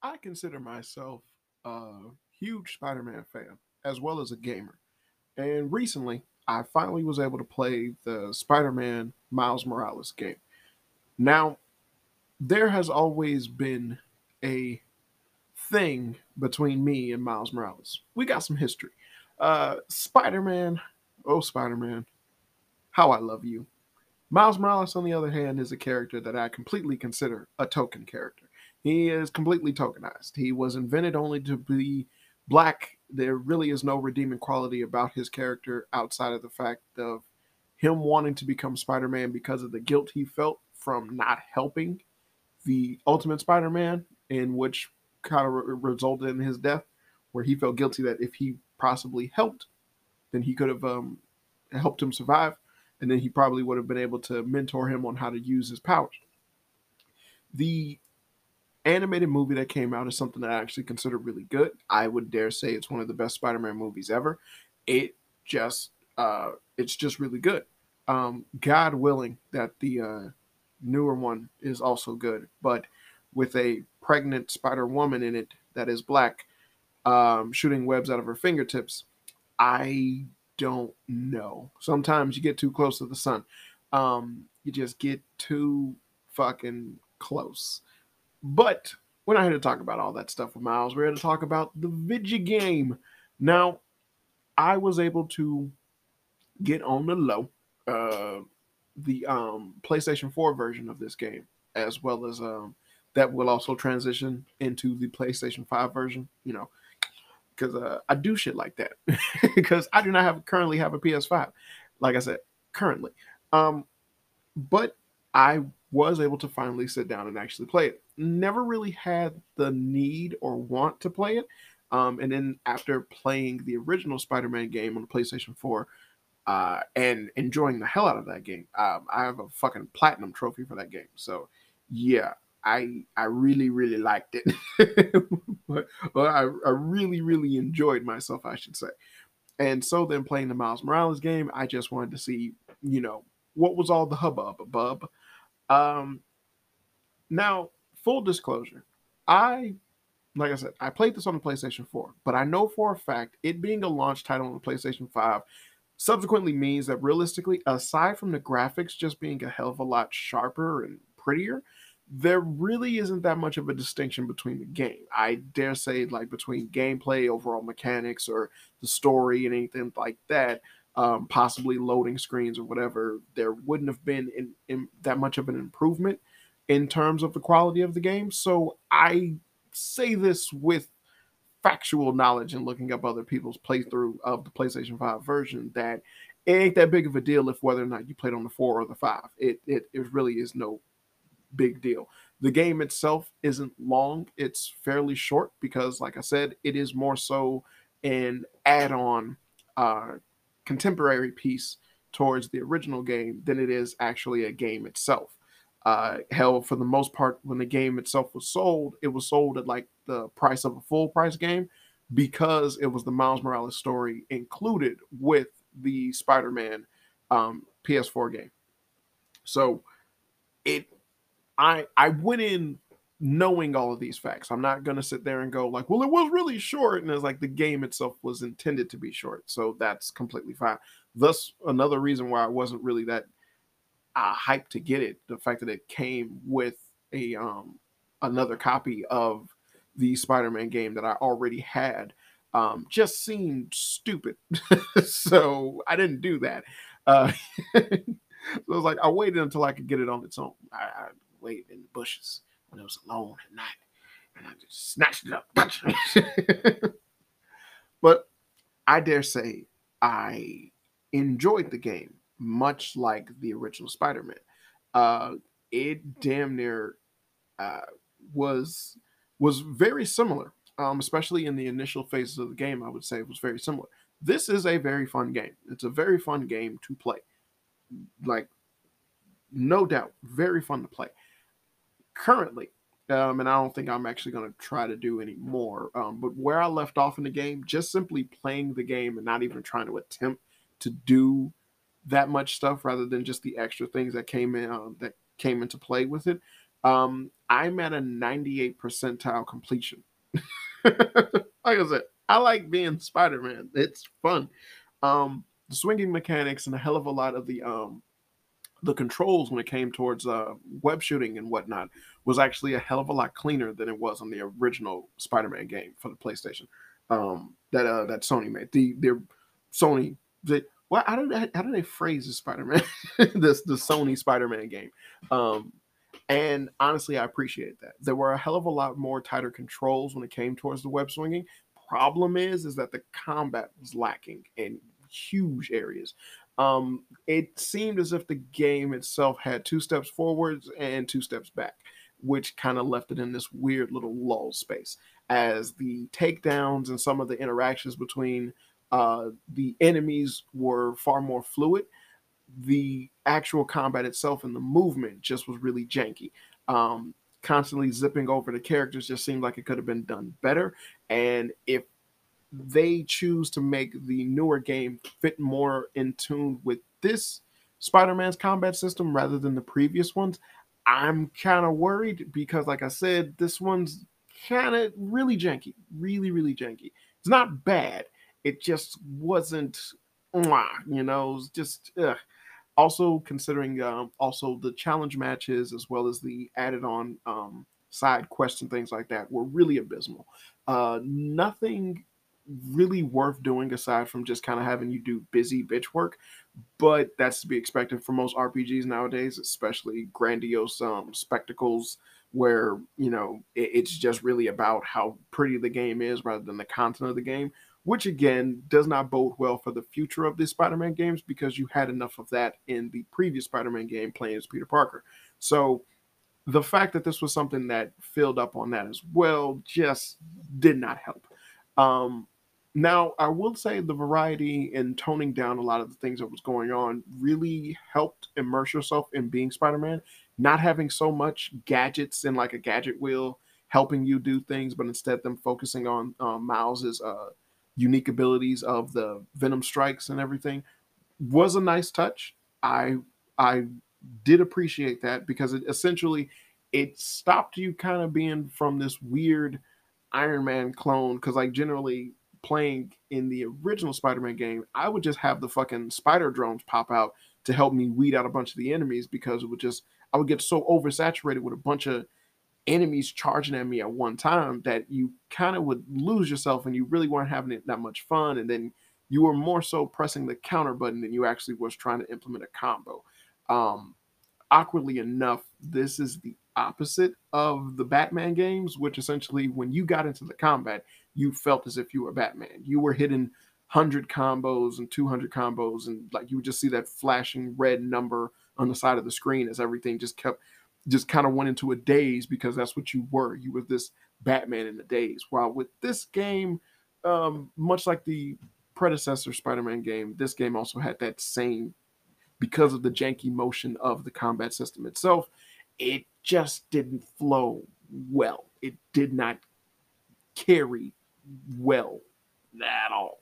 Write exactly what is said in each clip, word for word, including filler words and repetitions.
I consider myself a huge Spider-Man fan as well as a gamer. And recently, I finally was able to play the Spider-Man Miles Morales game. Now, there has always been a thing between me and Miles Morales. We got some history. Uh, Spider-Man, oh Spider-Man, how I love you. Miles Morales, on the other hand, is a character that I completely consider a token character. He is completely tokenized. He was invented only to be black. There really is no redeeming quality about his character outside of the fact of him wanting to become Spider Man because of the guilt he felt from not helping the Ultimate Spider Man, in which kind of re- resulted in his death, where he felt guilty that if he possibly helped, then he could have um, helped him survive, and then he probably would have been able to mentor him on how to use his powers. The animated movie that came out is something that I actually consider really good. I would dare say it's one of the best Spider-Man movies ever. It just uh, it's just really good. Um, God willing that the uh, newer one is also good, but with a pregnant Spider Woman in it that is black, um, shooting webs out of her fingertips, I don't know. Sometimes you get too close to the sun. Um, you just get too fucking close. But we're not here to talk about all that stuff with Miles. We're here to talk about the video game. Now, I was able to get on the low uh, the um, PlayStation four version of this game, as well as um, that will also transition into the PlayStation five version. You know, because uh, I do shit like that because I do not have currently have a P S five. Like I said, currently, um, but I was able to finally sit down and actually play it. Never really had the need or want to play it. Um, and then after playing the original Spider-Man game on the PlayStation four, uh, and enjoying the hell out of that game. Um, I have a fucking platinum trophy for that game. So yeah, I I really really liked it. but, but I, I really really enjoyed myself, I should say. And so then playing the Miles Morales game, I just wanted to see, you know, what was all the hubbub abub. Um, Now, full disclosure, I like I said, I played this on the PlayStation four, but I know for a fact it being a launch title on the PlayStation five subsequently means that realistically, aside from the graphics just being a hell of a lot sharper and prettier, there really isn't that much of a distinction between the game. I dare say, like between gameplay, overall mechanics, or the story and anything like that, um, possibly loading screens or whatever, there wouldn't have been in, in that much of an improvement in terms of the quality of the game. So I say this with factual knowledge and looking up other people's playthrough of the PlayStation five version that it ain't that big of a deal if whether or not you played on the four or the five. It it, it really is no big deal. The game itself isn't long. It's fairly short because, like I said, it is more so an add-on uh, contemporary piece towards the original game than it is actually a game itself. Uh, hell, for the most part, when the game itself was sold, it was sold at like the price of a full price game because it was the Miles Morales story included with the Spider Man um, P S four game. So it I I went in knowing all of these facts. I'm not gonna sit there and go like, well, it was really short, and it's like the game itself was intended to be short, so that's completely fine. Thus, another reason why I wasn't really that uh, hyped to get it, the fact that it came with a um another copy of the Spider-Man game that I already had, um, just seemed stupid. So I didn't do that. Uh, so it was like I waited until I could get it on its own. I, I waited in the bushes when it was alone at night, and I just snatched it up. But I dare say I enjoyed the game much like the original Spider-Man. Uh, it damn near uh, was was very similar, um, especially in the initial phases of the game. I would say it was very similar. This is a very fun game. It's a very fun game to play. Like no doubt, very fun to play. Currently, um, and I don't think I'm actually going to try to do any more. Um, but where I left off in the game, just simply playing the game and not even trying to attempt to do that much stuff, rather than just the extra things that came in uh, that came into play with it. Um, I'm at a ninety-eight percentile completion. Like I said, I like being Spider-Man. It's fun. Um, the swinging mechanics and a hell of a lot of the um the controls when it came towards uh, web shooting and whatnot was actually a hell of a lot cleaner than it was on the original Spider-Man game for the PlayStation um, that uh, that Sony made. The their Sony the well, how do they, how do they phrase the Spider-Man this the Sony Spider-Man game? Um, and honestly, I appreciate that. There were a hell of a lot more tighter controls when it came towards the web swinging. Problem is, is that the combat was lacking in huge areas. Um, it seemed as if the game itself had two steps forwards and two steps back, which kind of left it in this weird little lull space. As the takedowns and some of the interactions between uh, the enemies were far more fluid, the actual combat itself and the movement just was really janky. Um, constantly zipping over the characters just seemed like it could have been done better. And if they choose to make the newer game fit more in tune with this Spider-Man's combat system rather than the previous ones, I'm kind of worried because, like I said, this one's kind of really janky, really, really janky. It's not bad. It just wasn't, mwah, you know, it's just ugh. Also considering um, also the challenge matches as well as the added on um, side quests and things like that were really abysmal. Uh, nothing really worth doing aside from just kind of having you do busy bitch work, but that's to be expected for most R P Gs nowadays, especially grandiose um, spectacles where you know it, it's just really about how pretty the game is rather than the content of the game, which again does not bode well for the future of the Spider-Man games because you had enough of that in the previous Spider-Man game playing as Peter Parker. So the fact that this was something that filled up on that as well just did not help. Um, Now, I will say the variety and toning down a lot of the things that was going on really helped immerse yourself in being Spider-Man. Not having so much gadgets and like a gadget wheel helping you do things, but instead them focusing on um, Miles's uh, unique abilities of the Venom strikes and everything was a nice touch. I I did appreciate that because it essentially it stopped you kind of being from this weird Iron Man clone because like generally playing in the original Spider-Man game, I would just have the fucking spider drones pop out to help me weed out a bunch of the enemies because it would just I would get so oversaturated with a bunch of enemies charging at me at one time that you kind of would lose yourself and you really weren't having it that much fun and then you were more so pressing the counter button than you actually was trying to implement a combo. Um, Awkwardly enough, this is the opposite of the Batman games, which essentially, when you got into the combat, you felt as if you were Batman. You were hitting one hundred combos and two hundred combos, and like you would just see that flashing red number on the side of the screen as everything just kept, just kind of went into a daze because that's what you were. You were this Batman in the daze. While with this game, um, much like the predecessor Spider-Man game, this game also had that same because of the janky motion of the combat system itself, it just didn't flow well. It did not carry well at all.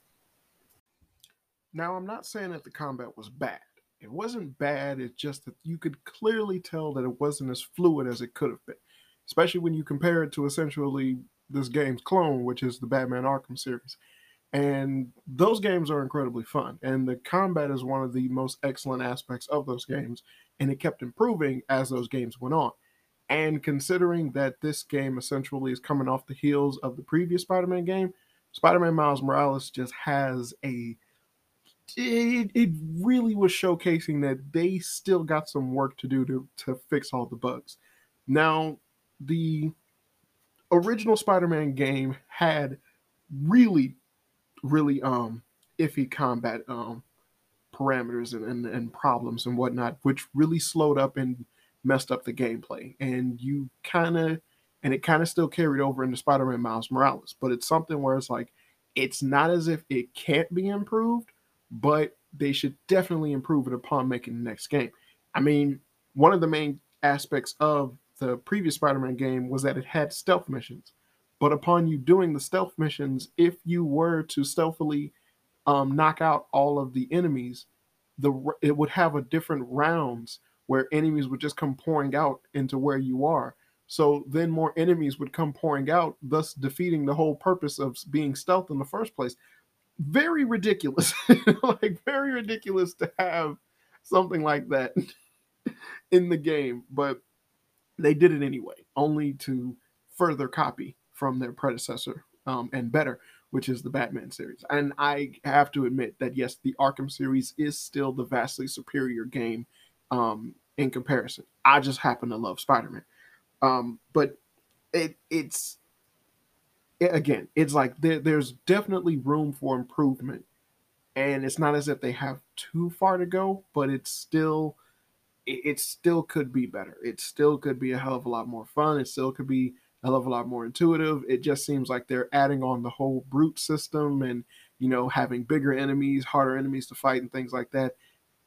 Now, I'm not saying that the combat was bad. It wasn't bad, it's just that you could clearly tell that it wasn't as fluid as it could have been, especially when you compare it to essentially this game's clone, which is the Batman Arkham series. And those games are incredibly fun. And the combat is one of the most excellent aspects of those games. And it kept improving as those games went on. And considering that this game essentially is coming off the heels of the previous Spider Man game, Spider Man Miles Morales just has a. It, it really was showcasing that they still got some work to do to, to fix all the bugs. Now, the original Spider Man game had really really um iffy combat um parameters and, and, and problems and whatnot, which really slowed up and messed up the gameplay. And you kind of, and it kind of still carried over into Spider-Man Miles Morales. But it's something where it's like, it's not as if it can't be improved, but they should definitely improve it upon making the next game. I mean, one of the main aspects of the previous Spider-Man game was that it had stealth missions. But upon you doing the stealth missions, if you were to stealthily um, knock out all of the enemies, the it would have a different rounds where enemies would just come pouring out into where you are. So then more enemies would come pouring out, thus defeating the whole purpose of being stealth in the first place. Very ridiculous. Like, very ridiculous to have something like that in the game, but they did it anyway, only to further copy from their predecessor, um, and better, which is the Batman series. And I have to admit that yes, the Arkham series is still the vastly superior game, um, in comparison. I just happen to love Spider-Man, um, but it it's it, again, it's like there, there's definitely room for improvement, and it's not as if they have too far to go, but it's still it, it still could be better. It still could be a hell of a lot more fun. It still could be a hell of a lot more intuitive. It just seems like they're adding on the whole brute system, and you know, having bigger enemies, harder enemies to fight, and things like that.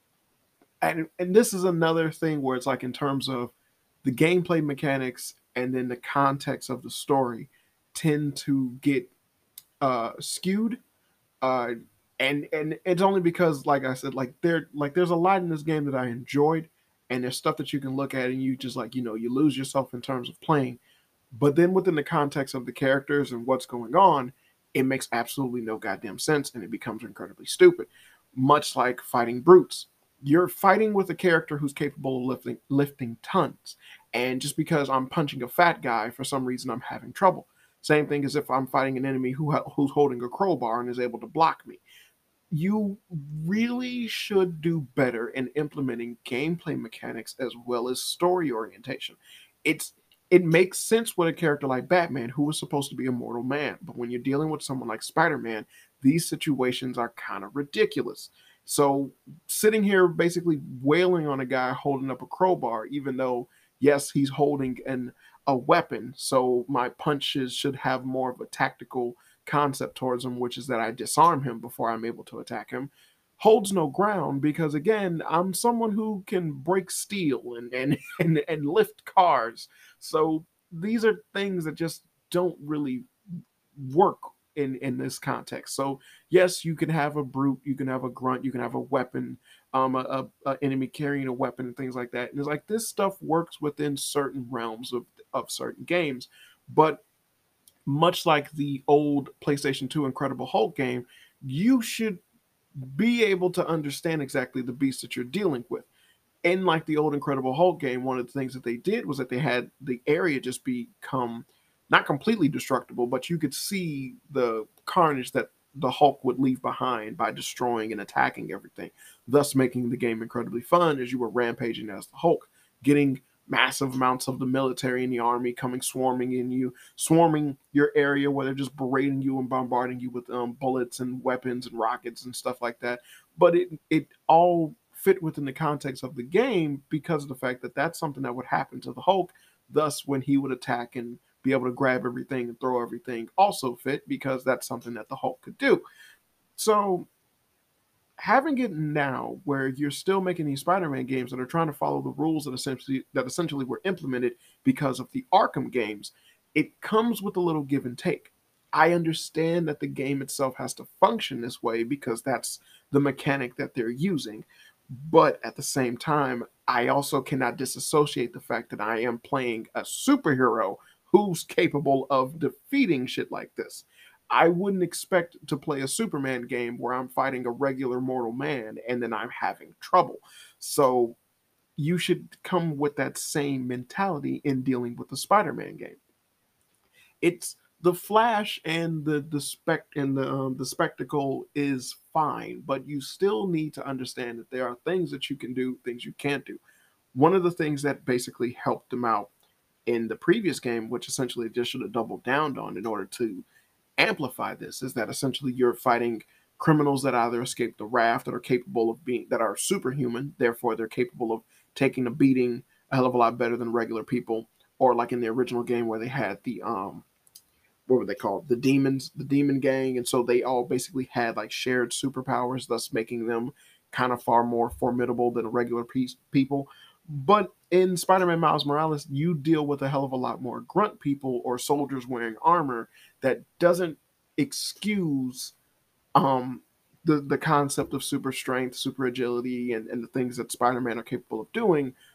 And and this is another thing where it's like, in terms of the gameplay mechanics and then the context of the story, tend to get uh skewed, uh and and it's only because, like I said, like there like there's a lot in this game that I enjoyed, and there's stuff that you can look at and you just, like, you know, you lose yourself in terms of playing, but then within the context of the characters and what's going on, it makes absolutely no goddamn sense, and it becomes incredibly stupid. Much like fighting brutes, you're fighting with a character who's capable of lifting lifting tons, and just because I'm punching a fat guy, for some reason I'm having trouble. Same thing as if I'm fighting an enemy who ha- who's holding a crowbar and is able to block me. You really should do better in implementing gameplay mechanics as well as story orientation. It's it makes sense with a character like Batman, who was supposed to be a mortal man, but when you're dealing with someone like Spider-Man, these situations are kind of ridiculous. So sitting here basically wailing on a guy holding up a crowbar, even though yes, he's holding an a weapon, so my punches should have more of a tactical concept towards him, which is that I disarm him before I'm able to attack him, holds no ground, because again, I'm someone who can break steel and and and, and lift cars. So these are things that just don't really work in in this context. So yes, you can have a brute, you can have a grunt, you can have a weapon, um, a, a, a enemy carrying a weapon and things like that. And it's like, this stuff works within certain realms of of certain games, but much like the old PlayStation two Incredible Hulk game, you should be able to understand exactly the beast that you're dealing with. In like the old Incredible Hulk game, one of the things that they did was that they had the area just become not completely destructible, but you could see the carnage that the Hulk would leave behind by destroying and attacking everything, thus making the game incredibly fun as you were rampaging as the Hulk, getting massive amounts of the military and the army coming swarming in you, swarming your area where they're just berating you and bombarding you with um, bullets and weapons and rockets and stuff like that. But it it all fit within the context of the game because of the fact that that's something that would happen to the Hulk. Thus, when he would attack and be able to grab everything and throw everything, also fit because that's something that the Hulk could do. So having it now where you're still making these Spider-Man games that are trying to follow the rules that essentially that essentially were implemented because of the Arkham games, it comes with a little give and take. I understand that the game itself has to function this way because that's the mechanic that they're using. But at the same time, I also cannot disassociate the fact that I am playing a superhero who's capable of defeating shit like this. I wouldn't expect to play a Superman game where I'm fighting a regular mortal man and then I'm having trouble. So you should come with that same mentality in dealing with the Spider-Man game. It's the flash and the the spec and the um, the spectacle is fine, but you still need to understand that there are things that you can do, things you can't do. One of the things that basically helped them out in the previous game, which essentially just should have doubled down on in order to amplify this, is that essentially you're fighting criminals that either escape the raft, that are capable of being that are superhuman, therefore they're capable of taking a beating a hell of a lot better than regular people, or like in the original game where they had the um what were they called? The demons, the demon gang. And so they all basically had like shared superpowers, thus making them kind of far more formidable than regular pe- people. But in Spider-Man Miles Morales, you deal with a hell of a lot more grunt people or soldiers wearing armor that doesn't excuse um the the concept of super strength, super agility, and, and the things that Spider-Man are capable of doing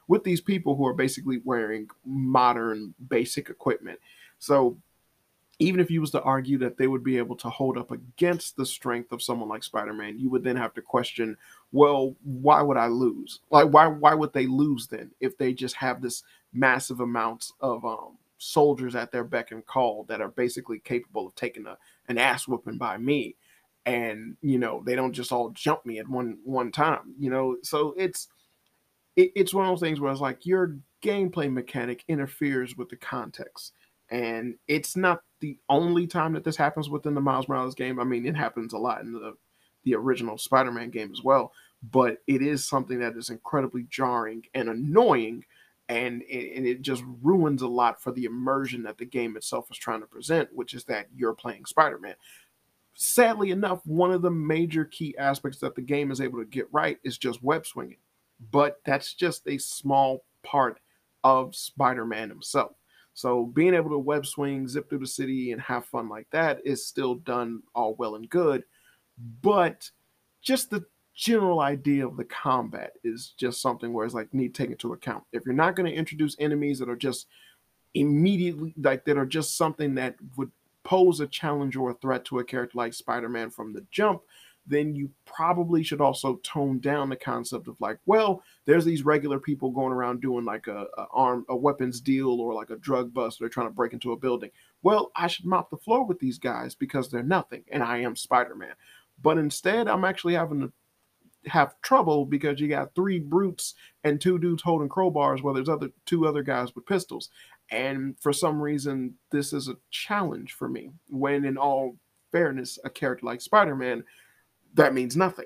with these people who are basically wearing modern basic equipment. So even if you was to argue that they would be able to hold up against the strength of someone like Spider-Man, you would then have to question, well, why would I lose? Like, why why would they lose then if they just have this massive amounts of um, soldiers at their beck and call that are basically capable of taking a, an ass whooping by me, and you know they don't just all jump me at one one time, you know? So it's it, it's one of those things where it's like your gameplay mechanic interferes with the context. And it's not the only time that this happens within the Miles Morales game. I mean, it happens a lot in the the original Spider-Man game as well. But it is something that is incredibly jarring and annoying, and it, and it just ruins a lot for the immersion that the game itself is trying to present, which is that you're playing Spider-Man. Sadly enough, one of the major key aspects that the game is able to get right is just web swinging. But that's just a small part of Spider-Man himself. So being able to web swing, zip through the city, and have fun like that is still done all well and good. But just the general idea of the combat is just something where it's like need taken into account. If you're not going to introduce enemies that are just immediately like that are just something that would pose a challenge or a threat to a character like Spider-Man from the jump, then you probably should also tone down the concept of like, well, there's these regular people going around doing like a, a arm a weapons deal or like a drug bust. They're trying to break into a building. Well, I should mop the floor with these guys because they're nothing, and I am Spider-Man. But instead, I'm actually having to have trouble because you got three brutes and two dudes holding crowbars while there's other two other guys with pistols. And for some reason, this is a challenge for me. When in all fairness, a character like Spider-Man, that means nothing.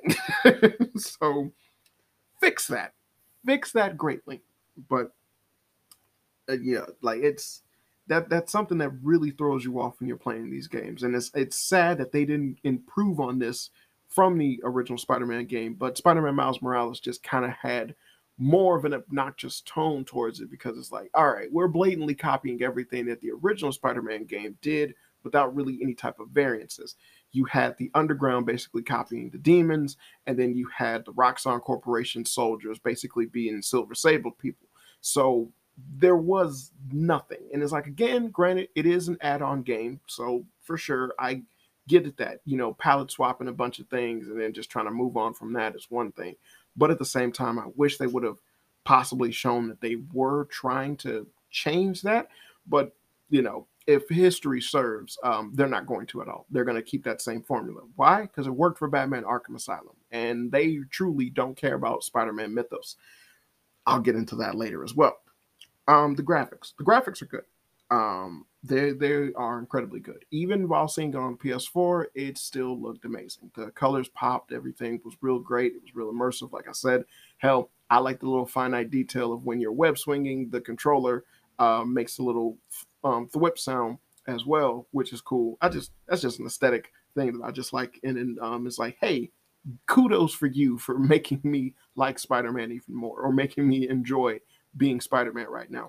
So fix that. Fix that greatly. But uh, yeah, like it's that that's something that really throws you off when you're playing these games. And it's it's sad that they didn't improve on this from the original Spider-Man game, but Spider-Man Miles Morales just kind of had more of an obnoxious tone towards it because it's like, all right, we're blatantly copying everything that the original Spider-Man game did without really any type of variances. You had the Underground basically copying the Demons, and then you had the Roxxon Corporation soldiers basically being Silver Sable people. So there was nothing. And it's like, again, granted, it is an add-on game, so for sure, I get at that. You know, palette swapping a bunch of things and then just trying to move on from that is one thing. But at the same time, I wish they would have possibly shown that they were trying to change that. But, you know, if history serves, um, they're not going to at all. They're going to keep that same formula. Why? Because it worked for Batman Arkham Asylum. And they truly don't care about Spider-Man mythos. I'll get into that later as well. Um, the graphics. The graphics are good. Um, they they are incredibly good. Even while seeing it on P S four, it still looked amazing. The colors popped. Everything was real great. It was real immersive. Like I said, hell, I like the little finite detail of when you're web swinging, the controller uh, makes a little um, thwip sound as well, which is cool. I just that's just an aesthetic thing that I just like. And then um, it's like, hey, kudos for you for making me like Spider-Man even more, or making me enjoy being Spider-Man right now.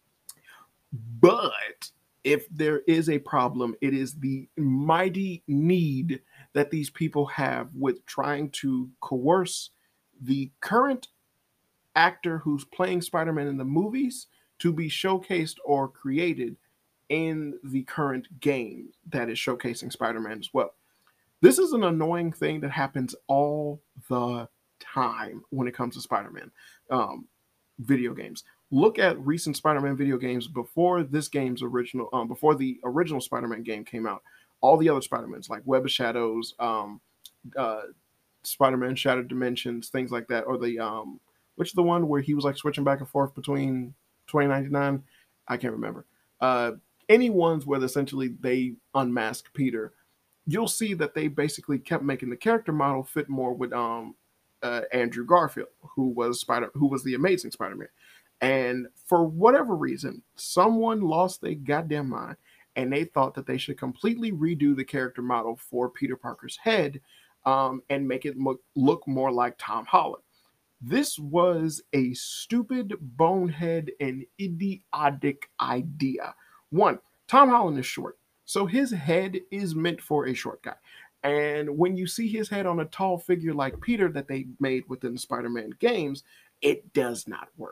But if there is a problem, it is the mighty need that these people have with trying to coerce the current actor who's playing Spider-Man in the movies to be showcased or created in the current game that is showcasing Spider-Man as well. This is an annoying thing that happens all the time when it comes to Spider-Man um, video games. Look at recent Spider-Man video games before this game's original, um, before the original Spider-Man game came out. All the other Spider-Mans, like Web of Shadows, um, uh, Spider-Man Shattered Dimensions, things like that, or the um, which is the one where he was like switching back and forth between twenty ninety-nine? I can't remember. Uh, any ones where essentially they unmask Peter, you'll see that they basically kept making the character model fit more with um, uh, Andrew Garfield, who was Spider, who was the Amazing Spider-Man. And for whatever reason, someone lost their goddamn mind and they thought that they should completely redo the character model for Peter Parker's head um, and make it look, look more like Tom Holland. This was a stupid, bonehead, and idiotic idea. One, Tom Holland is short, so his head is meant for a short guy. And when you see his head on a tall figure like Peter that they made within the Spider-Man games, it does not work.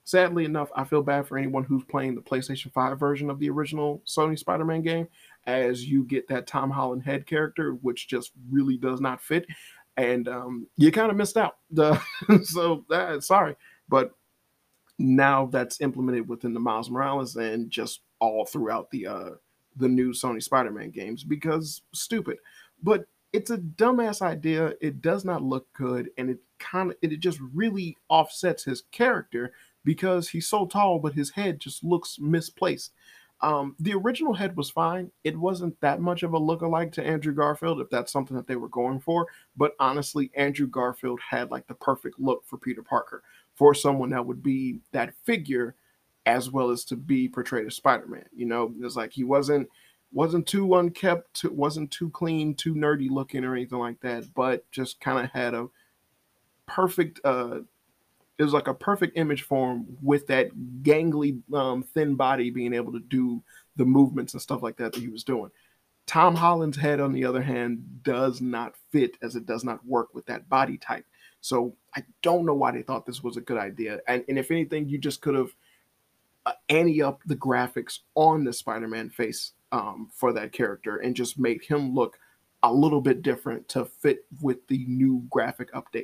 Sadly enough, I feel bad for anyone who's playing the PlayStation five version of the original Sony Spider-Man game, as you get that Tom Holland head character, which just really does not fit, and um, you kind of missed out. The so that sorry, but now that's implemented within the Miles Morales and just all throughout the uh the new Sony Spider-Man games because stupid. But it's a dumbass idea. It does not look good, and it kind of it just really offsets his character because he's so tall, but his head just looks misplaced. Um, the original head was fine. It wasn't that much of a look-alike to Andrew Garfield, if that's something that they were going for. But honestly, Andrew Garfield had like the perfect look for Peter Parker, for someone that would be that figure as well as to be portrayed as Spider-Man. You know, it's like he wasn't wasn't too unkept, wasn't too clean, too nerdy looking or anything like that, but just kind of had a perfect uh it was like a perfect image for him with that gangly um, thin body being able to do the movements and stuff like that that he was doing. Tom Holland's head, on the other hand, does not fit as it does not work with that body type. So I don't know why they thought this was a good idea. And, and if anything, you just could have uh, ante up the graphics on the Spider-Man face um, for that character and just made him look a little bit different to fit with the new graphic update.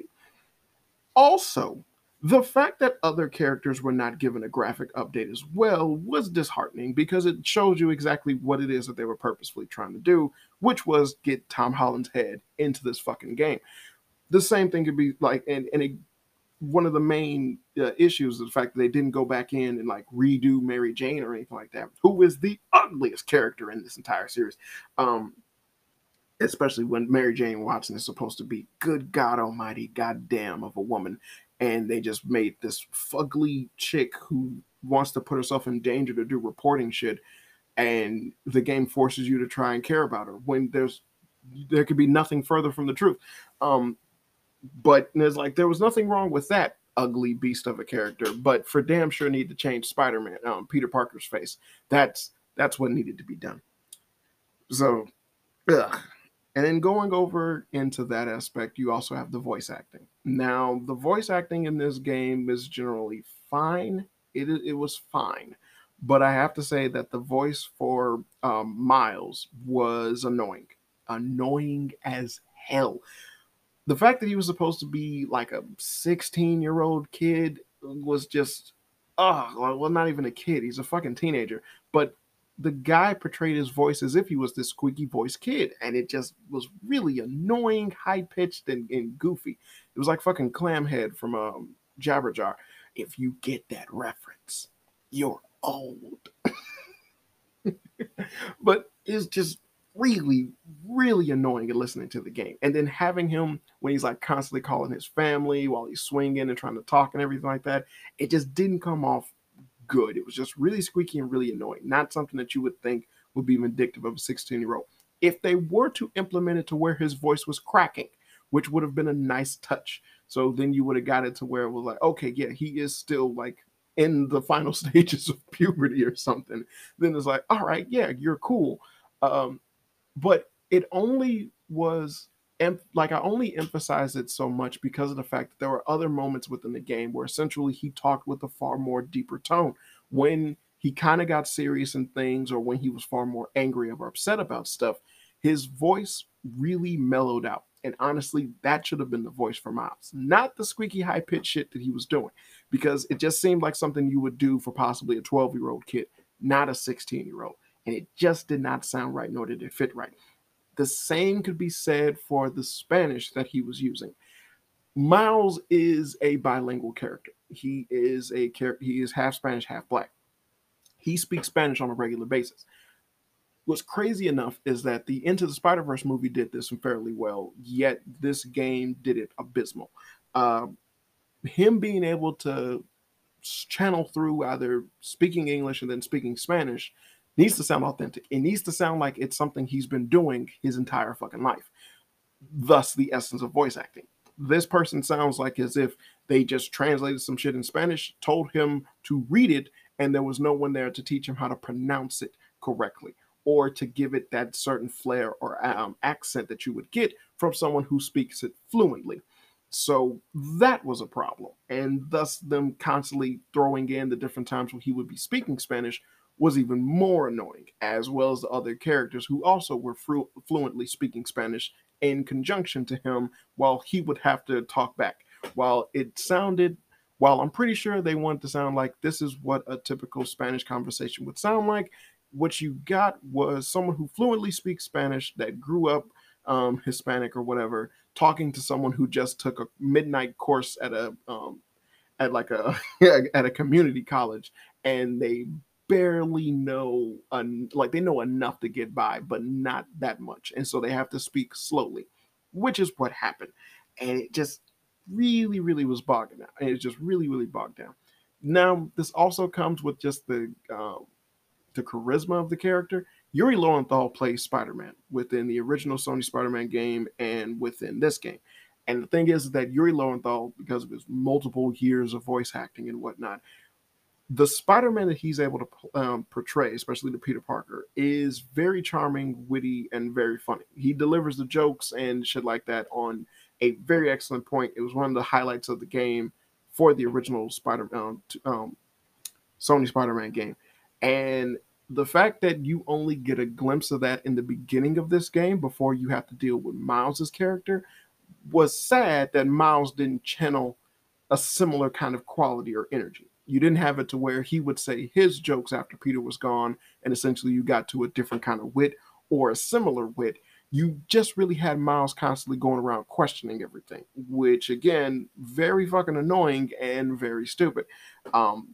Also, the fact that other characters were not given a graphic update as well was disheartening because it shows you exactly what it is that they were purposefully trying to do, which was get Tom Holland's head into this fucking game. The same thing could be like, and, and it, one of the main uh, issues is the fact that they didn't go back in and like redo Mary Jane or anything like that, who is the ugliest character in this entire series. Um, especially when Mary Jane Watson is supposed to be good God Almighty, goddamn of a woman, and they just made this fugly chick who wants to put herself in danger to do reporting shit, and the game forces you to try and care about her when there's there could be nothing further from the truth. Um, but there's like there was nothing wrong with that ugly beast of a character, but for damn sure need to change Spider-Man, um, Peter Parker's face. That's that's what needed to be done. So, ugh. And then going over into that aspect, you also have the voice acting. Now, the voice acting in this game is generally fine. It it was fine, but I have to say that the voice for um, Miles was annoying, annoying as hell. The fact that he was supposed to be like a sixteen year old kid was just, oh, well, not even a kid. He's a fucking teenager. But the guy portrayed his voice as if he was this squeaky voice kid, and it just was really annoying, high pitched, and, and goofy. It was like fucking Clamhead from um, Jabberjar. If you get that reference, you're old. But it's just really, really annoying in listening to the game. And then having him when he's like constantly calling his family while he's swinging and trying to talk and everything like that, it just didn't come off good. It was just really squeaky and really annoying. Not something that you would think would be vindictive of a sixteen year old. If they were to implement it to where his voice was cracking, which would have been a nice touch. So then you would have got it to where it was like, okay, yeah, he is still like in the final stages of puberty or something. Then it's like, all right, yeah, you're cool. Um, but it only was em- like I only emphasized it so much because of the fact that there were other moments within the game where essentially he talked with a far more deeper tone. When he kind of got serious in things or when he was far more angry or upset about stuff, his voice really mellowed out. And honestly, that should have been the voice for Miles, not the squeaky high pitched shit that he was doing, because it just seemed like something you would do for possibly a twelve year old kid, not a sixteen year old. And it just did not sound right, nor did it fit right. The same could be said for the Spanish that he was using. Miles is a bilingual character. He is a character. He is half Spanish, half black. He speaks Spanish on a regular basis. What's crazy enough is that the Into the Spider-Verse movie did this fairly well, yet this game did it abysmal. Uh, him being able to channel through either speaking English and then speaking Spanish needs to sound authentic. It needs to sound like it's something he's been doing his entire fucking life. Thus, the essence of voice acting. This person sounds like as if they just translated some shit in Spanish, told him to read it, and there was no one there to teach him how to pronounce it correctly or to give it that certain flair or um, accent that you would get from someone who speaks it fluently. So that was a problem. And thus, them constantly throwing in the different times when he would be speaking Spanish was even more annoying, as well as the other characters who also were flu- fluently speaking Spanish in conjunction to him while he would have to talk back. While it sounded, while I'm pretty sure they wanted to sound like this is what a typical Spanish conversation would sound like, what you got was someone who fluently speaks Spanish that grew up um, Hispanic or whatever, talking to someone who just took a midnight course at a um, at like a at a community college, and they barely know un- like they know enough to get by, but not that much, and so they have to speak slowly, which is what happened, and it just really, really was bogged down. It just really, really bogged down. Now, this also comes with just the um, the charisma of the character. Yuri Lowenthal plays Spider-Man within the original Sony Spider-Man game and within this game. And the thing is that Yuri Lowenthal, because of his multiple years of voice acting and whatnot, the Spider-Man that he's able to um, portray, especially the Peter Parker, is very charming, witty, and very funny. He delivers the jokes and shit like that on a very excellent point. It was one of the highlights of the game for the original Spider um, um, Sony Spider-Man game. And the fact that you only get a glimpse of that in the beginning of this game before you have to deal with Miles's character was sad that Miles didn't channel a similar kind of quality or energy. You didn't have it to where he would say his jokes after Peter was gone, and essentially you got to a different kind of wit or a similar wit. You just really had Miles constantly going around questioning everything, which again, very fucking annoying and very stupid. Um,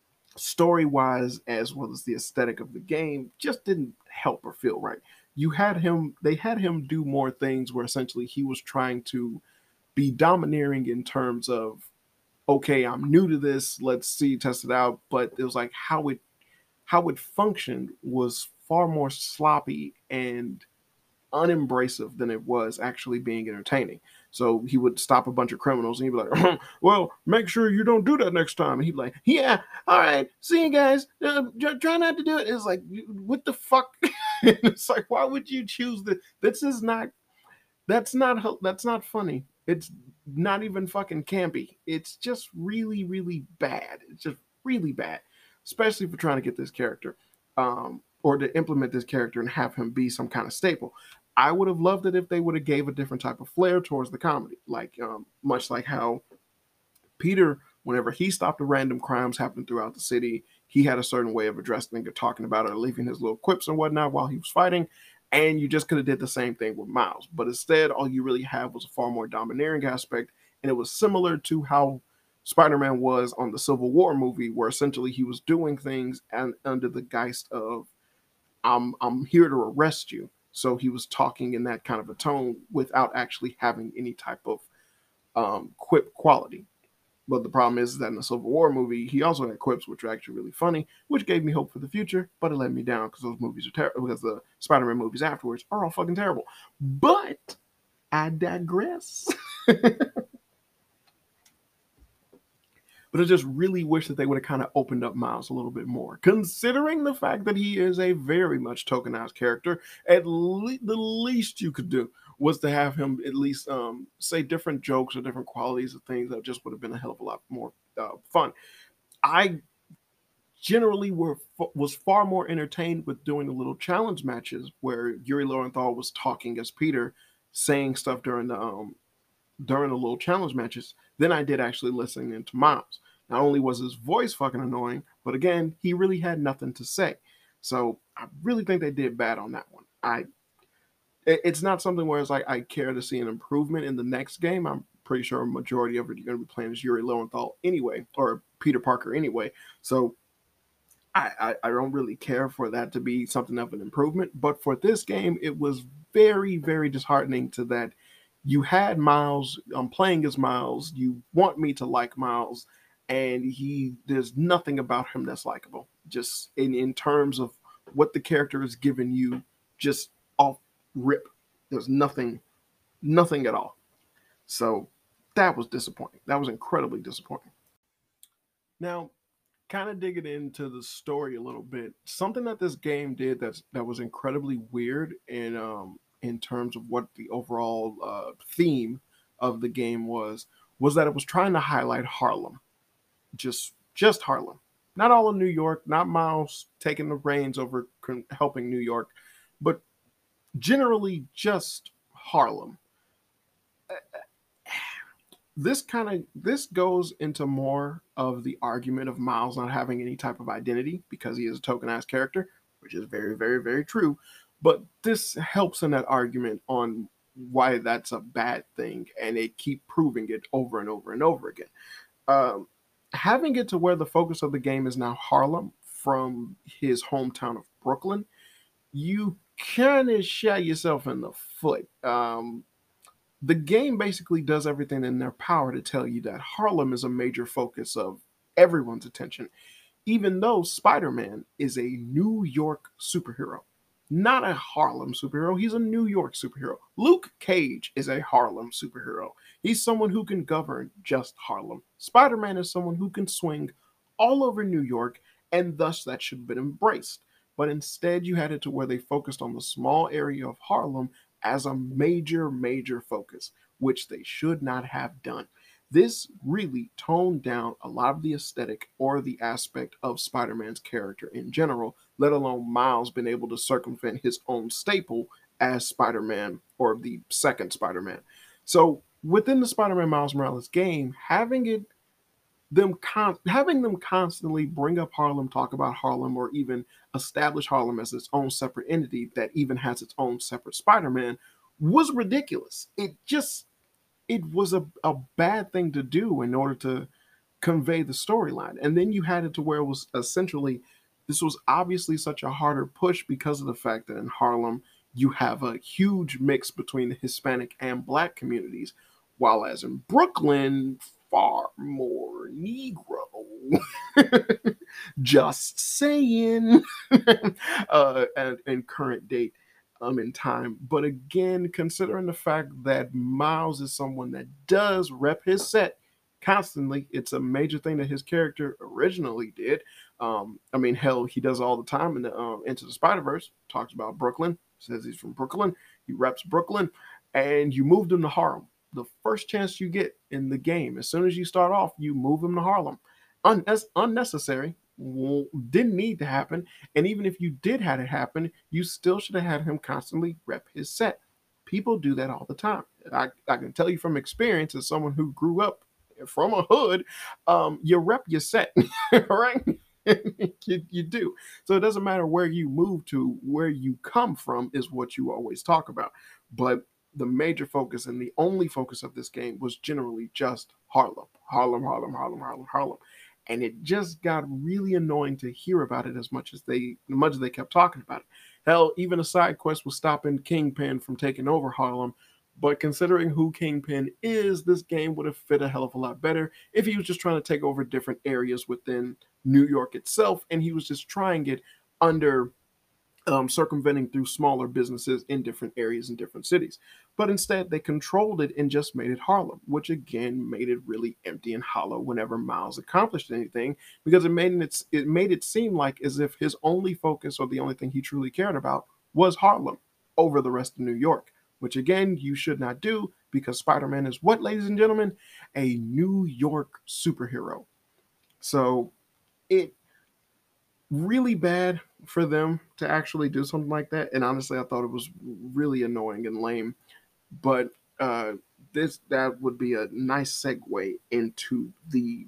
Story wise, as well as the aesthetic of the game, just didn't help or feel right. You had him, they had him do more things where essentially he was trying to be domineering in terms of, okay, I'm new to this, let's see, test it out. But it was like how it how it functioned was far more sloppy and unembracive than it was actually being entertaining. So he would stop a bunch of criminals and he'd be like, well, make sure you don't do that next time. And he'd be like, yeah, all right, see you guys. Uh, try not to do it. It's like, what the fuck? It's like, why would you choose this? This is not, that's not, that's not funny. It's not even fucking campy. It's just really, really bad. It's just really bad, especially for trying to get this character. Um, or to implement this character and have him be some kind of staple. I would have loved it if they would have gave a different type of flair towards the comedy, like um, much like how Peter, whenever he stopped the random crimes happening throughout the city, he had a certain way of addressing it, talking about it, or leaving his little quips and whatnot while he was fighting. And you just could have did the same thing with Miles, but instead, all you really have was a far more domineering aspect, and it was similar to how Spider-Man was on the Civil War movie, where essentially he was doing things and under the geist of I'm I'm here to arrest you. So he was talking in that kind of a tone without actually having any type of um, quip quality. But the problem is that in the Civil War movie, he also had quips which were actually really funny, which gave me hope for the future, but it let me down because those movies are terrible, because the Spider-Man movies afterwards are all fucking terrible. But I digress. But I just really wish that they would have kind of opened up Miles a little bit more, considering the fact that he is a very much tokenized character. At le- the least you could do was to have him at least um, say different jokes or different qualities of things that just would have been a hell of a lot more uh, fun. I generally were was far more entertained with doing the little challenge matches where Yuri Lowenthal was talking as Peter, saying stuff during the um, during the little challenge matches than I did actually listening to Miles. Not only was his voice fucking annoying, but again, he really had nothing to say. So I really think they did bad on that one. I it's not something where it's like I care to see an improvement in the next game. I'm pretty sure a majority of it you're going to be playing as Yuri Lowenthal anyway, or Peter Parker anyway. So I, I, I don't really care for that to be something of an improvement. But for this game, it was very, very disheartening to that you had Miles, I'm playing as Miles, you want me to like Miles, and he there's nothing about him that's likable. Just in, in terms of what the character is giving you, just off rip. There's nothing, nothing at all. So that was disappointing. That was incredibly disappointing. Now, kind of digging into the story a little bit, something that this game did that's that was incredibly weird in um in terms of what the overall uh, theme of the game was was that it was trying to highlight Harlem, just just Harlem, not all of New York, not Miles taking the reins over helping New York, but generally just Harlem. This kind of this goes into more of the argument of Miles not having any type of identity because he is a tokenized character, which is very, very, very true. But this helps in that argument on why that's a bad thing, and they keep proving it over and over and over again. Um, having it to where the focus of the game is now Harlem from his hometown of Brooklyn, you kind of shot yourself in the foot. Um, the game basically does everything in their power to tell you that Harlem is a major focus of everyone's attention, even though Spider-Man is a New York superhero. Not a Harlem superhero, he's a New York superhero. Luke Cage is a Harlem superhero. He's someone who can govern just Harlem. Spider-Man is someone who can swing all over New York, and thus that should have been embraced. But instead, you had it to where they focused on the small area of Harlem as a major, major focus, which they should not have done. This really toned down a lot of the aesthetic or the aspect of Spider-Man's character in general, let alone Miles being able to circumvent his own staple as Spider-Man or the second Spider-Man. So within the Spider-Man Miles Morales game, having it them con- having them constantly bring up Harlem, talk about Harlem, or even establish Harlem as its own separate entity that even has its own separate Spider-Man was ridiculous. It just it was a, a bad thing to do in order to convey the storyline. And then you had it to where it was essentially, this was obviously such a harder push because of the fact that in Harlem, you have a huge mix between the Hispanic and Black communities, while as in Brooklyn, far more Negro. Just saying. uh, and, and current date um, in time. But again, considering the fact that Miles is someone that does rep his set constantly, it's a major thing that his character originally did. Um, I mean, hell, he does all the time in the uh, Into the Spider-Verse. Talks about Brooklyn, says he's from Brooklyn. He reps Brooklyn, and you moved him to Harlem. The first chance you get in the game, as soon as you start off, you move him to Harlem. Un- unnecessary. Didn't need to happen. And even if you did have it happen, you still should have had him constantly rep his set. People do that all the time. I, I can tell you from experience as someone who grew up from a hood, um, you rep your set, right? you, you do. So it doesn't matter where you move to, where you come from is what you always talk about. But the major focus and the only focus of this game was generally just Harlem, Harlem, Harlem, Harlem, Harlem, Harlem. And it just got really annoying to hear about it as much as they as much as they kept talking about it. Hell, even a side quest was stopping Kingpin from taking over Harlem. But considering who Kingpin is, this game would have fit a hell of a lot better if he was just trying to take over different areas within New York itself, and he was just trying it under um, circumventing through smaller businesses in different areas in different cities. But instead, they controlled it and just made it Harlem, which again made it really empty and hollow whenever Miles accomplished anything, because it made it it made it seem like as if his only focus or the only thing he truly cared about was Harlem over the rest of New York, which again you should not do because Spider-Man is what, ladies and gentlemen, a New York superhero. So it really bad for them to actually do something like that. And honestly, I thought it was really annoying and lame. But uh, this that would be a nice segue into the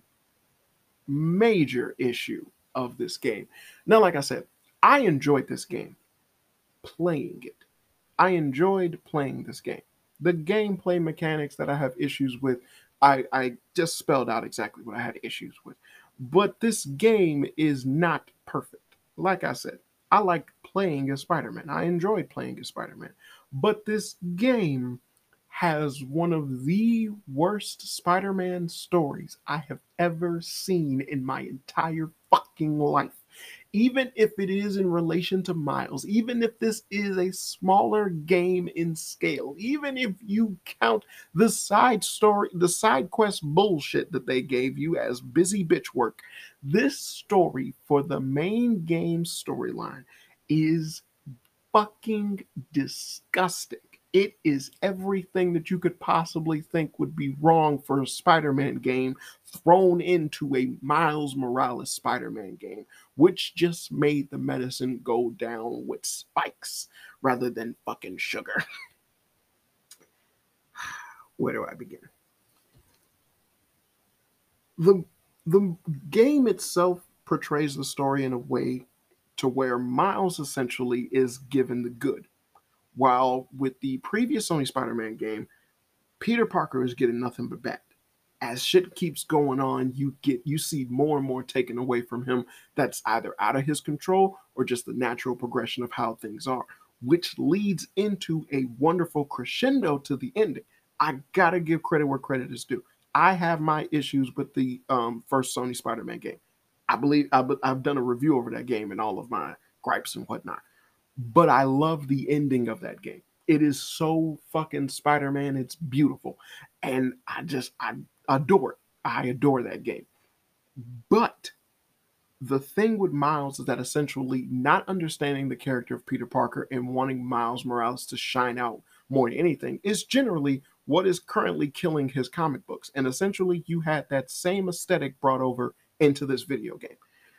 major issue of this game. Now, like I said, I enjoyed this game playing it. I enjoyed playing this game. The gameplay mechanics that I have issues with, I, I just spelled out exactly what I had issues with. But this game is not perfect. Like I said, I like playing as Spider-Man. I enjoyed playing as Spider-Man. But this game has one of the worst Spider-Man stories I have ever seen in my entire fucking life. Even if it is in relation to Miles, even if this is a smaller game in scale, even if you count the side story, the side quest bullshit that they gave you as busy bitch work, this story for the main game storyline is fucking disgusting. It is everything that you could possibly think would be wrong for a Spider-Man game thrown into a Miles Morales Spider-Man game, which just made the medicine go down with spikes rather than fucking sugar. Where do I begin? The the game itself portrays the story in a way to where Miles essentially is given the good. While with the previous Sony Spider-Man game, Peter Parker is getting nothing but bad. As shit keeps going on, you get you see more and more taken away from him that's either out of his control or just the natural progression of how things are, which leads into a wonderful crescendo to the ending. I gotta give credit where credit is due. I have my issues with the um, first Sony Spider-Man game. I believe I've, I've done a review over that game and all of my gripes and whatnot, but I love the ending of that game. It is so fucking Spider-Man. It's beautiful. And I just, I adore it. I adore that game. But the thing with Miles is that essentially not understanding the character of Peter Parker and wanting Miles Morales to shine out more than anything is generally what is currently killing his comic books. And essentially, you had that same aesthetic brought over into this video game.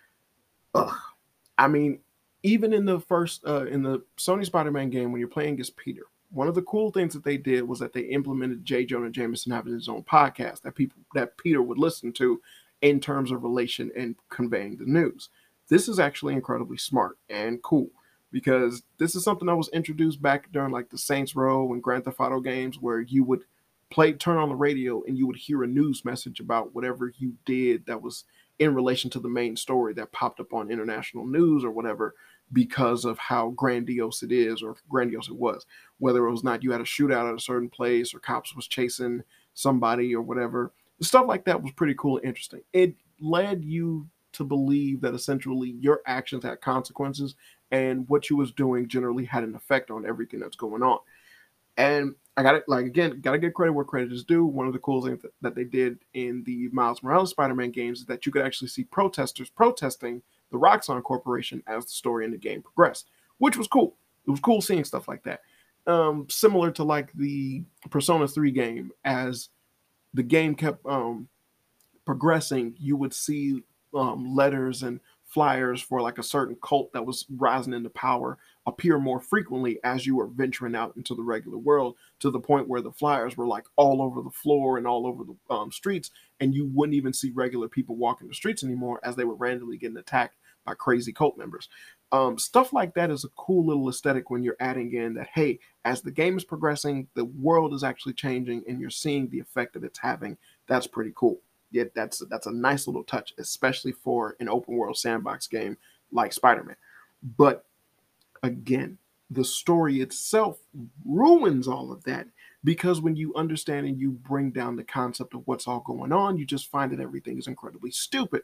Ugh. I mean, even in the first, uh, in the Sony Spider-Man game, when you're playing as Peter, one of the cool things that they did was that they implemented J. Jonah Jameson having his own podcast that people that Peter would listen to in terms of relation and conveying the news. This is actually incredibly smart and cool because this is something that was introduced back during like the Saints Row and Grand Theft Auto games where you would play, turn on the radio and you would hear a news message about whatever you did that was in relation to the main story that popped up on international news or whatever because of how grandiose it is or grandiose it was. Whether it was not you had a shootout at a certain place or cops was chasing somebody or whatever. Stuff like that was pretty cool and interesting. It led you to believe that essentially your actions had consequences and what you was doing generally had an effect on everything that's going on. And I got it, like, again, got to get credit where credit is due. One of the cool things that, that they did in the Miles Morales Spider-Man games is that you could actually see protesters protesting the Roxxon Corporation as the story in the game progressed, which was cool. It was cool seeing stuff like that. Um, similar to like the Persona three game, as the game kept um, progressing, you would see um, letters and flyers for like a certain cult that was rising into power appear more frequently as you were venturing out into the regular world, to the point where the flyers were like all over the floor and all over the um, streets, and you wouldn't even see regular people walking the streets anymore as they were randomly getting attacked by crazy cult members. Um, stuff like that is a cool little aesthetic when you're adding in that, hey, as the game is progressing, the world is actually changing and you're seeing the effect that it's having. That's pretty cool. Yeah, that's that's a nice little touch, especially for an open world sandbox game like Spider-Man. But again, the story itself ruins all of that, because when you understand and you bring down the concept of what's all going on, you just find that everything is incredibly stupid.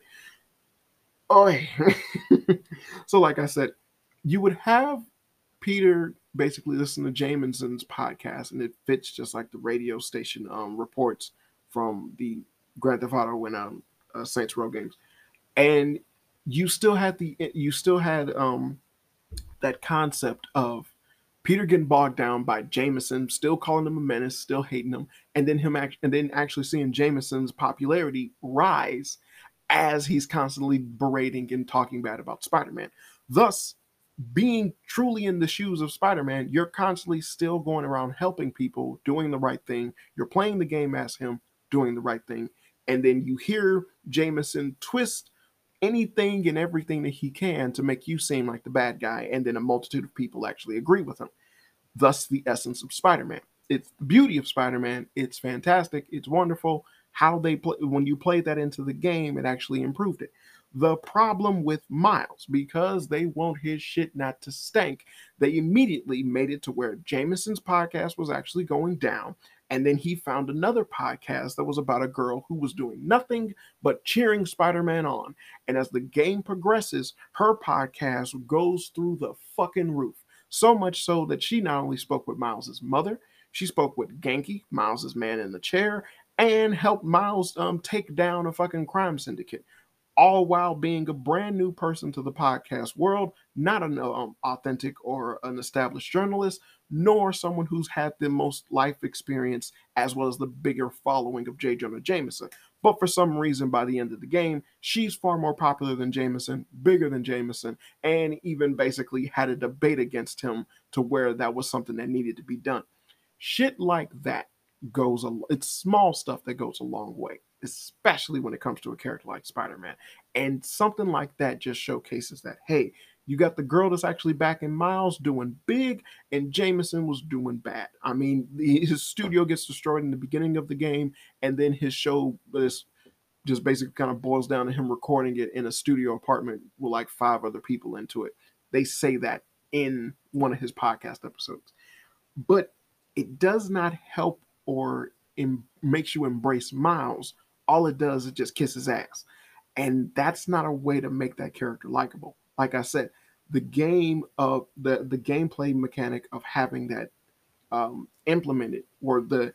Oh, so like I said, you would have Peter basically listen to Jameson's podcast, and it fits just like the radio station um, reports from the Grand Theft Auto and um, uh, Saints Row games, and you still had the you still had um, that concept of Peter getting bogged down by Jameson, still calling him a menace, still hating him, and then him act- and then actually seeing Jameson's popularity rise as he's constantly berating and talking bad about Spider-Man. Thus, being truly in the shoes of Spider-Man, you're constantly still going around helping people, doing the right thing. You're playing the game as him, doing the right thing. And then you hear Jameson twist anything and everything that he can to make you seem like the bad guy, and then a multitude of people actually agree with him. Thus, the essence of Spider-Man. It's the beauty of Spider-Man. It's fantastic. It's wonderful. How they play, when you play that into the game, it actually improved it. The problem with Miles, because they want his shit not to stink, they immediately made it to where Jameson's podcast was actually going down. And then he found another podcast that was about a girl who was doing nothing but cheering Spider-Man on. And as the game progresses, her podcast goes through the fucking roof. So much so that she not only spoke with Miles's mother, she spoke with Genki, Miles's man in the chair, and helped Miles um, take down a fucking crime syndicate. all while being a brand new person to the podcast world, not an um, authentic or an established journalist, nor someone who's had the most life experience as well as the bigger following of J. Jonah Jameson. But for some reason, by the end of the game, she's far more popular than Jameson, bigger than Jameson, and even basically had a debate against him to where that was something that needed to be done. Shit like that goes a it's small stuff that goes a long way, especially when it comes to a character like Spider-Man. And something like that just showcases that, hey, you got the girl that's actually backing Miles doing big, and Jameson was doing bad. I mean, his studio gets destroyed in the beginning of the game, and then his show is just basically kind of boils down to him recording it in a studio apartment with like five other people into it. They say that in one of his podcast episodes. But it does not help or em- makes you embrace Miles. All it does is just kiss his ass. And that's not a way to make that character likable. Like I said, the game of the, the gameplay mechanic of having that um, implemented, or the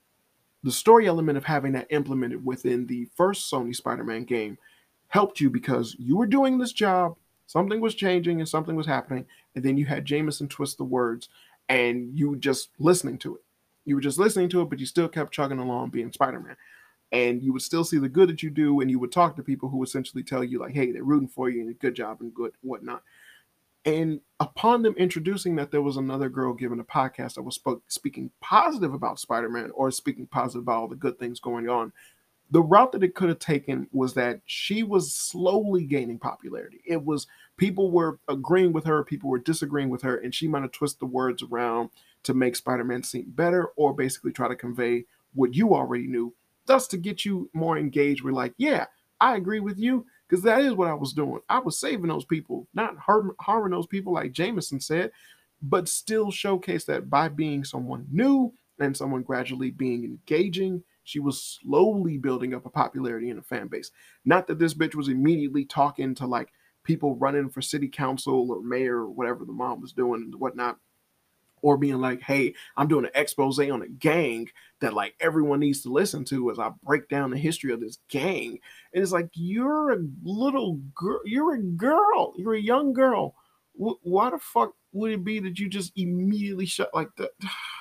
the story element of having that implemented within the first Sony Spider-Man game, helped you because you were doing this job, something was changing and something was happening, and then you had Jameson twist the words, and you were just listening to it. You were just listening to it, but you still kept chugging along being Spider-Man. And you would still see the good that you do, and you would talk to people who essentially tell you, like, hey, they're rooting for you and good job and good whatnot. And upon them introducing that there was another girl giving a podcast that was spoke, speaking positive about Spider-Man, or speaking positive about all the good things going on, the route that it could have taken was that she was slowly gaining popularity. It was, people were agreeing with her, people were disagreeing with her, and she might have twisted the words around to make Spider-Man seem better, or basically try to convey what you already knew, thus to get you more engaged with, like, yeah, I agree with you, because that is what I was doing. I was saving those people, not harm, harming those people like Jameson said, but still showcase that by being someone new and someone gradually being engaging, she was slowly building up a popularity and a fan base. Not that this bitch was immediately talking to like people running for city council or mayor or whatever the mom was doing and whatnot, or being like, hey, I'm doing an expose on a gang that like everyone needs to listen to as I break down the history of this gang. And it's like, you're a little girl, you're a girl, you're a young girl. W- why the fuck would it be that you just immediately shut like that?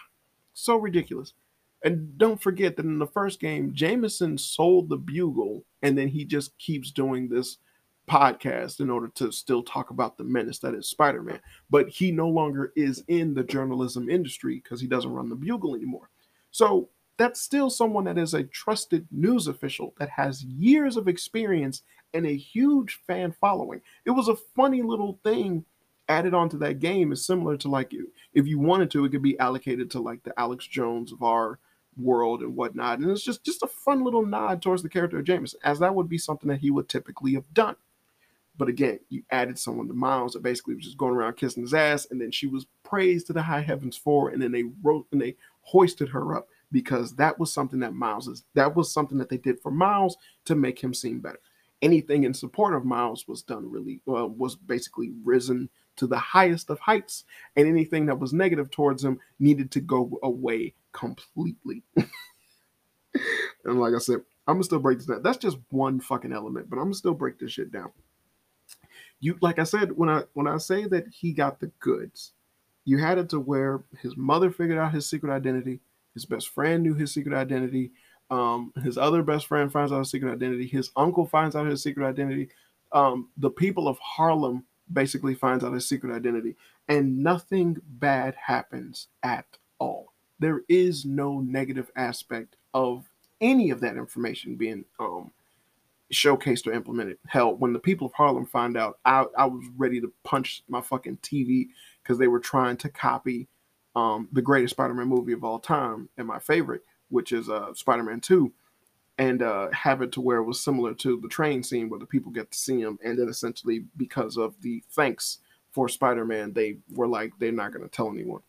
So ridiculous. And don't forget that in the first game, Jameson sold the Bugle, and then he just keeps doing this podcast in order to still talk about the menace that is Spider-Man. But he no longer is in the journalism industry because he doesn't run the Bugle anymore. So that's still someone that is a trusted news official that has years of experience and a huge fan following. It was a funny little thing added onto that game. Is similar to, like, if you wanted to, it could be allocated to like the Alex Jones of our world and whatnot. And it's just just a fun little nod towards the character of Jameson, as that would be something that he would typically have done. But again, you added someone to Miles that basically was just going around kissing his ass, and then she was praised to the high heavens for, and then they wrote and they hoisted her up because that was something that Miles is that was something that they did for Miles to make him seem better. Anything in support of Miles was done really well, was basically risen to the highest of heights, and anything that was negative towards him needed to go away completely. And like I said, I'm gonna still break this down. That's just one fucking element, but I'm gonna still break this shit down. You, like I said, when I when I say that he got the goods, you had it to where his mother figured out his secret identity, his best friend knew his secret identity, um, his other best friend finds out his secret identity, his uncle finds out his secret identity, um, the people of Harlem basically finds out his secret identity, and nothing bad happens at all. There is no negative aspect of any of that information being um, showcased or implemented. Hell, when the people of Harlem find out, I, I was ready to punch my fucking T V because they were trying to copy um, the greatest Spider-Man movie of all time and my favorite, which is uh, Spider-Man two, and uh, have it to where it was similar to the train scene where the people get to see him, and then essentially because of the thanks for Spider-Man, they were like, they're not going to tell anyone.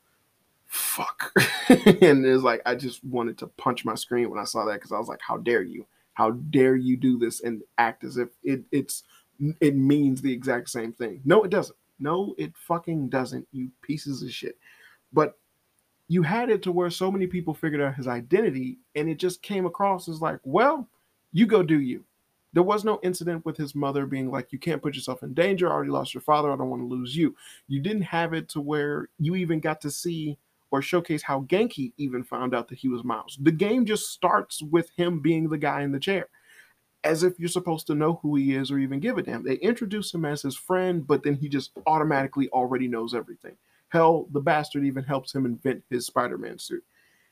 Fuck. And it's like, I just wanted to punch my screen when I saw that because I was like, how dare you? How dare you do this and act as if it it's it means the exact same thing? No, it doesn't. No, it fucking doesn't, you pieces of shit. But you had it to where so many people figured out his identity, and it just came across as like, well, you go do you. There was no incident with his mother being like, you can't put yourself in danger. I already lost your father. I don't want to lose you. You didn't have it to where you even got to see or showcase how Genki even found out that he was Miles. The game just starts with him being the guy in the chair, as if you're supposed to know who he is or even give a damn. They introduce him as his friend, but then he just automatically already knows everything. Hell, the bastard even helps him invent his Spider-Man suit.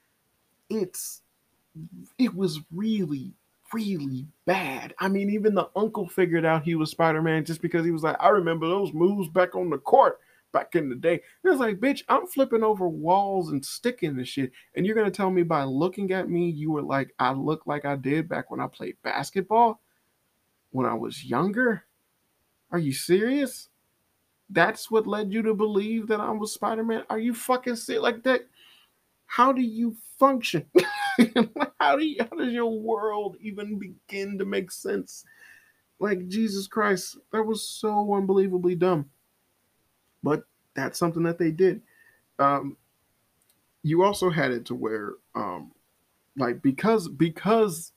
It's it was really, really bad. I mean, even the uncle figured out he was Spider-Man just because he was like, I remember those moves back on the court back in the day. It was like, bitch, I'm flipping over walls and sticking this shit. And you're gonna tell me by looking at me, you were like, I look like I did back when I played basketball when I was younger? Are you serious? That's what led you to believe that I was Spider-Man? Are you fucking serious? Like that? How do you function? how do you, how does your world even begin to make sense? Like, Jesus Christ, that was so unbelievably dumb. But that's something that they did. Um, you also had it to where, um, like, because because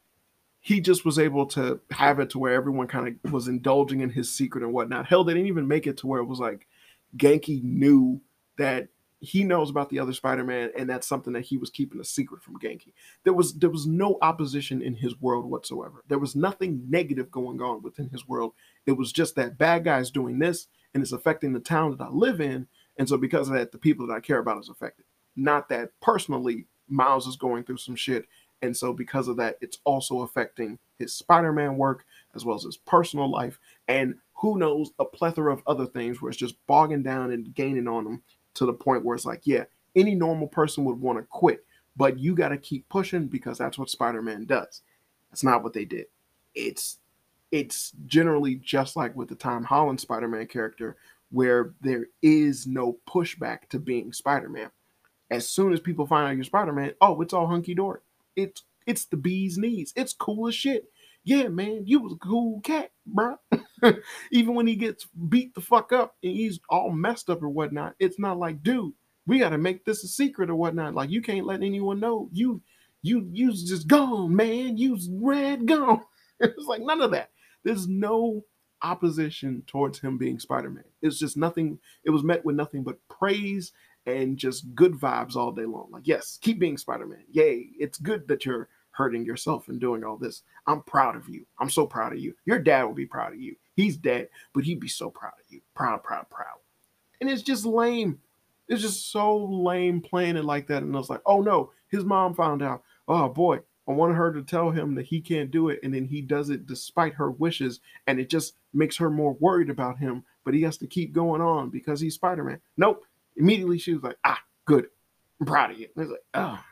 he just was able to have it to where everyone kind of was indulging in his secret and whatnot. Hell, they didn't even make it to where it was like Genki knew that he knows about the other Spider-Man, and that's something that he was keeping a secret from Genki. There was there was no opposition in his world whatsoever. There was nothing negative going on within his world. It was just that bad guys doing this, and it's affecting the town that I live in, and so because of that, the people that I care about is affected. Not that personally Miles is going through some shit, and so because of that, it's also affecting his Spider-Man work as well as his personal life, and who knows, a plethora of other things where it's just bogging down and gaining on him to the point where it's like, yeah, any normal person would want to quit, but you got to keep pushing because that's what Spider-Man does. That's not what they did. It's it's generally just like with the Tom Holland Spider-Man character, where there is no pushback to being Spider-Man. As soon as people find out you're Spider-Man, oh, it's all hunky dory. It's it's the bee's knees. It's cool as shit. Yeah, man, you was a cool cat, bro. Even when he gets beat the fuck up and he's all messed up or whatnot, it's not like, dude, we got to make this a secret or whatnot. Like, you can't let anyone know. You, you, you's just gone, man. You's red gone. It's like none of that. There's no opposition towards him being Spider-Man. It's just nothing. It was met with nothing but praise and just good vibes all day long. Like, yes, keep being Spider-Man. Yay. It's good that you're hurting yourself and doing all this. I'm proud of you. I'm so proud of you. Your dad will be proud of you. He's dead, but he'd be so proud of you. Proud, proud, proud. And it's just lame. It's just so lame playing it like that. And I was like, oh no, his mom found out. Oh boy, I wanted her to tell him that he can't do it. And then he does it despite her wishes. And it just makes her more worried about him. But he has to keep going on because he's Spider-Man. Nope. Immediately she was like, ah, good. I'm proud of you. And it's like, ah.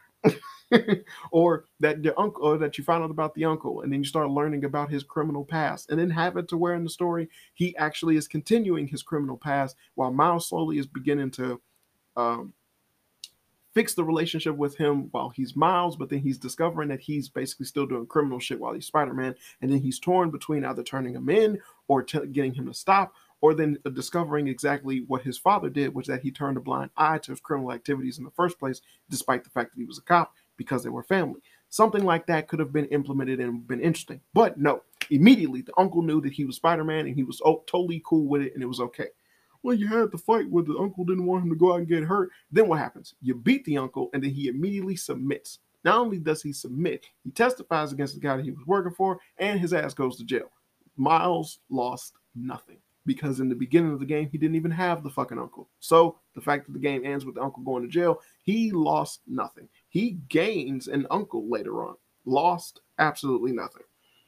Or that the uncle, or that you found out about the uncle, and then you start learning about his criminal past, and then have it to where in the story he actually is continuing his criminal past while Miles slowly is beginning to um, fix the relationship with him while he's Miles, but then he's discovering that he's basically still doing criminal shit while he's Spider-Man, and then he's torn between either turning him in or t- getting him to stop, or then discovering exactly what his father did, which is that he turned a blind eye to his criminal activities in the first place, despite the fact that he was a cop, because they were family. Something like that could have been implemented and been interesting. But no, immediately the uncle knew that he was Spider-Man and he was oh, totally cool with it and it was okay. Well, you had the fight where the uncle didn't want him to go out and get hurt. Then what happens? You beat the uncle and then he immediately submits. Not only does he submit, he testifies against the guy that he was working for and his ass goes to jail. Miles lost nothing because in the beginning of the game, he didn't even have the fucking uncle. So the fact that the game ends with the uncle going to jail, he lost nothing. He gains an uncle later on. Lost absolutely nothing.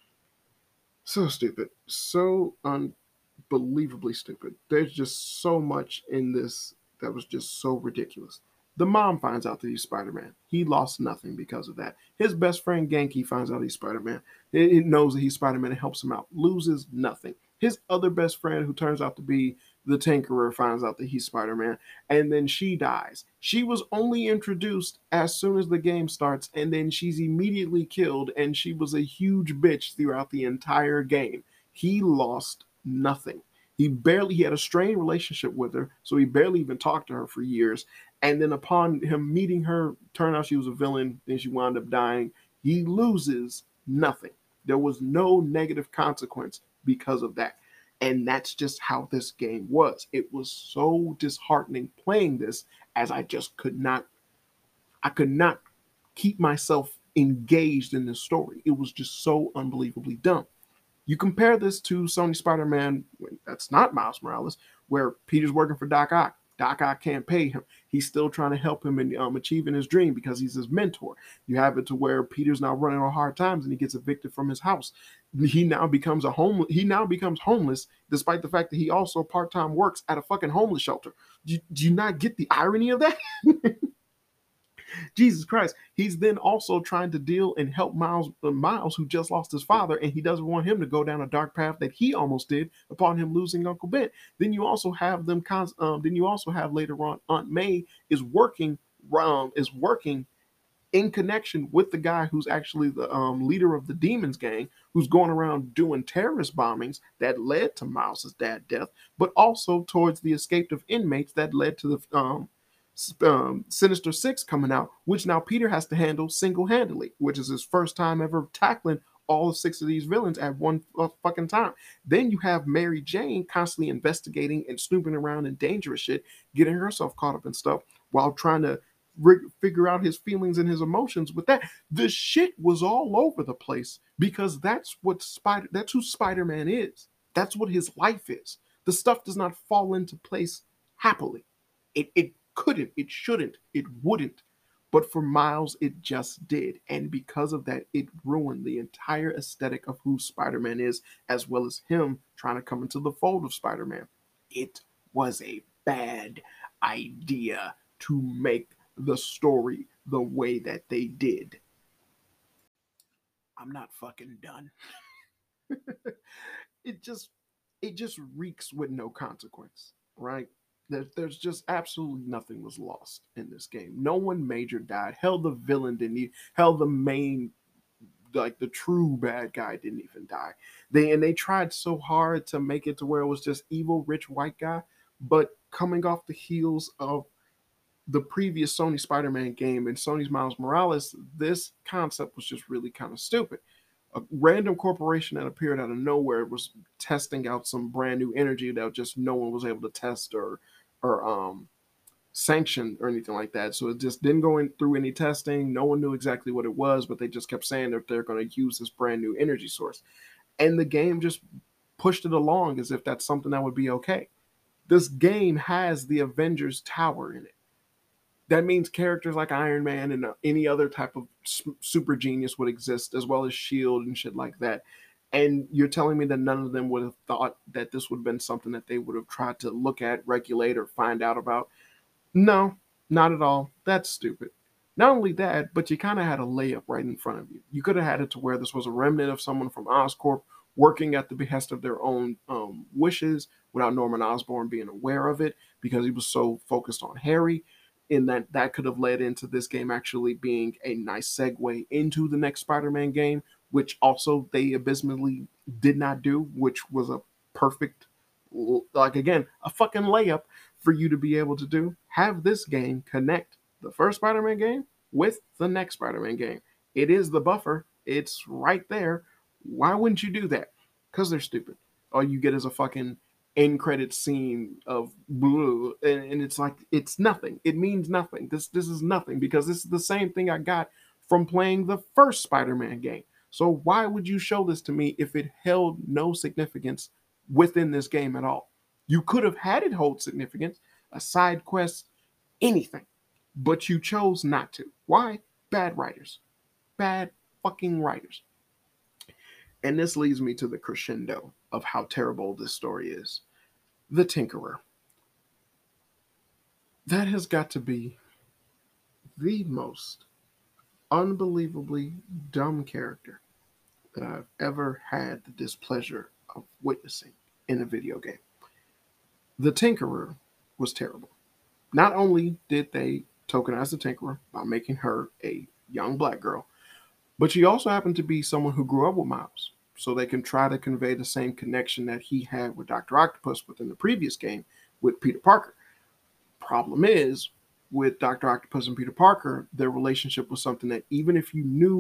So stupid. So unbelievably stupid. There's just so much in this that was just so ridiculous. The mom finds out that he's Spider-Man. He lost nothing because of that. His best friend Genki finds out he's Spider-Man. He knows that he's Spider-Man and helps him out. Loses nothing. His other best friend, who turns out to be the Tinkerer, finds out that he's Spider-Man, and then she dies. She was only introduced as soon as the game starts, and then she's immediately killed, and she was a huge bitch throughout the entire game. He lost nothing. He barely, he had a strained relationship with her, so he barely even talked to her for years. And then upon him meeting her, turned out she was a villain, then she wound up dying. He loses nothing. There was no negative consequence because of that. And that's just how this game was. It was so disheartening playing this, as I just could not, I could not keep myself engaged in this story. It was just so unbelievably dumb. You compare this to Sony Spider-Man, that's not Miles Morales, where Peter's working for Doc Ock. Doc Ock can't pay him. He's still trying to help him in um, achieving his dream because he's his mentor. You have it to where Peter's now running on hard times and he gets evicted from his house. He now becomes a home. He now becomes homeless, despite the fact that he also part-time works at a fucking homeless shelter. Do you, do you not get the irony of that? Jesus Christ. He's then also trying to deal and help Miles, uh, Miles, who just lost his father, and he doesn't want him to go down a dark path that he almost did upon him losing Uncle Ben. Then you also have them. Um, then you also have later on Aunt May is working. Um, is working in connection with the guy who's actually the um, leader of the Demons gang, who's going around doing terrorist bombings that led to Miles's dad's death, but also towards the escape of inmates that led to the um, um, Sinister Six coming out, which now Peter has to handle single-handedly, which is his first time ever tackling all six of these villains at one uh, fucking time. Then you have Mary Jane constantly investigating and snooping around in dangerous shit, getting herself caught up in stuff while trying to rig- figure out his feelings and his emotions with that. The shit was all over the place because that's what Spider that's who Spider-Man is. That's what his life is. The stuff does not fall into place happily. It it couldn't, it shouldn't, it wouldn't. But for Miles, it just did. And because of that, it ruined the entire aesthetic of who Spider-Man is, as well as him trying to come into the fold of Spider-Man. It was a bad idea to make the story the way that they did. I'm not fucking done. it just it just reeks with no consequence, right? There, there's just absolutely nothing was lost in this game. No one major died. Hell, the villain didn't even. Hell, the main, like the true bad guy, didn't even die. They and they tried so hard to make it to where it was just evil, rich white guy. But coming off the heels of the previous Sony Spider-Man game and Sony's Miles Morales, this concept was just really kind of stupid. A random corporation that appeared out of nowhere was testing out some brand new energy that just no one was able to test or or um sanction or anything like that. So it just didn't go in through any testing. No one knew exactly what it was, but they just kept saying that they're going to use this brand new energy source. And the game just pushed it along as if that's something that would be okay. This game has the Avengers Tower in it. That means characters like Iron Man and uh, any other type of super genius would exist, as well as Shield and shit like that. And you're telling me that none of them would have thought that this would have been something that they would have tried to look at, regulate, or find out about? No, not at all. That's stupid. Not only that, but you kind of had a layup right in front of you. You could have had it to where this was a remnant of someone from Oscorp working at the behest of their own um, wishes without Norman Osborn being aware of it because he was so focused on Harry. And that that could have led into this game actually being a nice segue into the next Spider-Man game, which also they abysmally did not do, which was a perfect, like again, a fucking layup for you to be able to do. Have this game connect the first Spider-Man game with the next Spider-Man game. It is the buffer. It's right there. Why wouldn't you do that? Because they're stupid. All you get is a fucking end credit scene of blue, and, and it's like it's nothing. It means nothing. This this is nothing because this is the same thing I got from playing the first Spider-Man game. So why would you show this to me if it held no significance within this game at all? You could have had it hold significance, a side quest, anything, but you chose not to. Why? Bad writers. Bad fucking writers. And this leads me to the crescendo of how terrible this story is. The Tinkerer. That has got to be the most unbelievably dumb character that I've ever had the displeasure of witnessing in a video game. The Tinkerer was terrible. Not only did they tokenize the Tinkerer by making her a young black girl, but she also happened to be someone who grew up with Miles. So they can try to convey the same connection that he had with Doctor Octopus within the previous game with Peter Parker. Problem is, with Doctor Octopus and Peter Parker, their relationship was something that even if you knew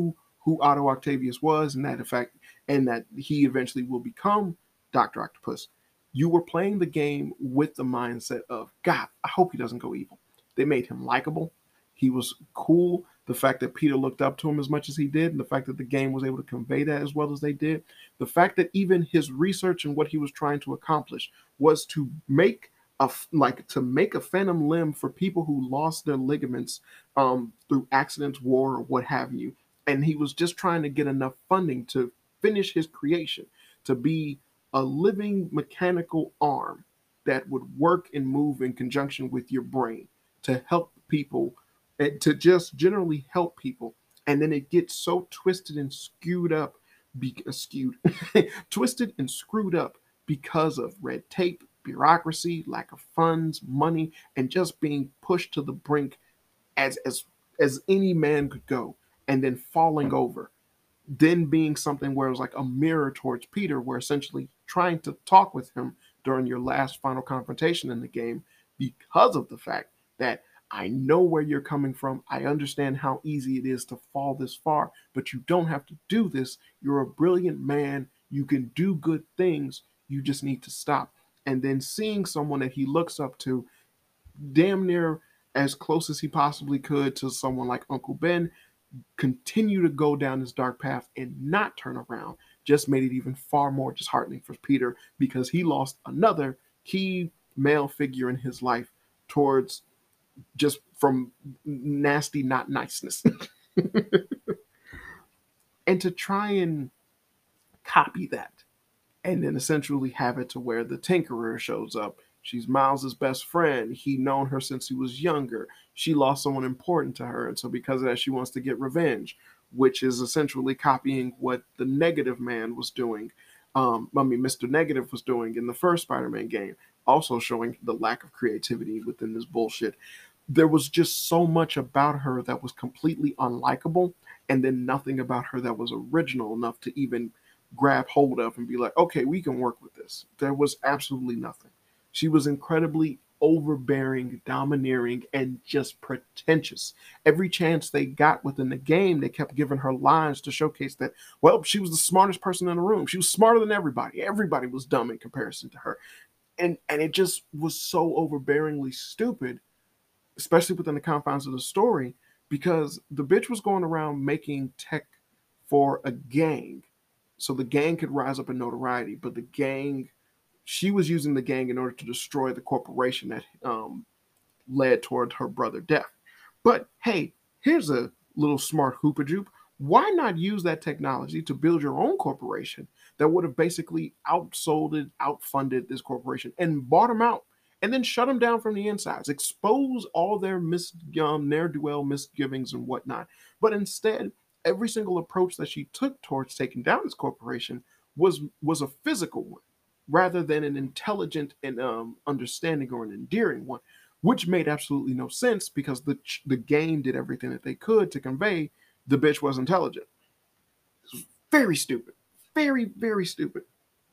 who Otto Octavius was, and that in fact, and that he eventually will become Doctor Octopus. You were playing the game with the mindset of, God, I hope he doesn't go evil. They made him likable. He was cool. The fact that Peter looked up to him as much as he did, and the fact that the game was able to convey that as well as they did, the fact that even his research and what he was trying to accomplish was to make a like to make a phantom limb for people who lost their ligaments um, through accidents, war, or what have you, and he was just trying to get enough funding to finish his creation, to be a living mechanical arm that would work and move in conjunction with your brain to help people, to just generally help people. And then it gets so twisted and skewed up, be, uh, skewed, twisted and screwed up because of red tape, bureaucracy, lack of funds, money, and just being pushed to the brink as as as any man could go, and then falling over, then being something where it was like a mirror towards Peter, where essentially trying to talk with him during your last final confrontation in the game, because of the fact that I know where you're coming from. I understand how easy it is to fall this far, but you don't have to do this. You're a brilliant man. You can do good things. You just need to stop. And then seeing someone that he looks up to, damn near as close as he possibly could to someone like Uncle Ben, continue to go down this dark path and not turn around, just made it even far more disheartening for Peter, because he lost another key male figure in his life towards just from nasty not niceness. And to try and copy that and then essentially have it to where the Tinkerer shows up. She's Miles's best friend. He known her since he was younger. She lost someone important to her, and so because of that, she wants to get revenge, which is essentially copying what the Negative Man was doing. Um, I mean, Mister Negative was doing in the first Spider-Man game, also showing the lack of creativity within this bullshit. There was just so much about her that was completely unlikable, and then nothing about her that was original enough to even grab hold of and be like, okay, we can work with this. There was absolutely nothing. She was incredibly overbearing, domineering, and just pretentious. Every chance they got within the game, they kept giving her lines to showcase that, well, she was the smartest person in the room. She was smarter than everybody. Everybody was dumb in comparison to her. And and it just was so overbearingly stupid, especially within the confines of the story, because the bitch was going around making tech for a gang so the gang could rise up in notoriety, but the gang, she was using the gang in order to destroy the corporation that um, led toward her brother death. But hey, here's a little smart hoopajoop. Why not use that technology to build your own corporation that would have basically outsold it, outfunded this corporation, and bought them out, and then shut them down from the insides, expose all their mis- um, ne'er-do-well misgivings and whatnot. But instead, every single approach that she took towards taking down this corporation was was a physical one, rather than an intelligent and um, understanding or an endearing one, which made absolutely no sense because the the game did everything that they could to convey the bitch was intelligent. Very stupid, very very stupid.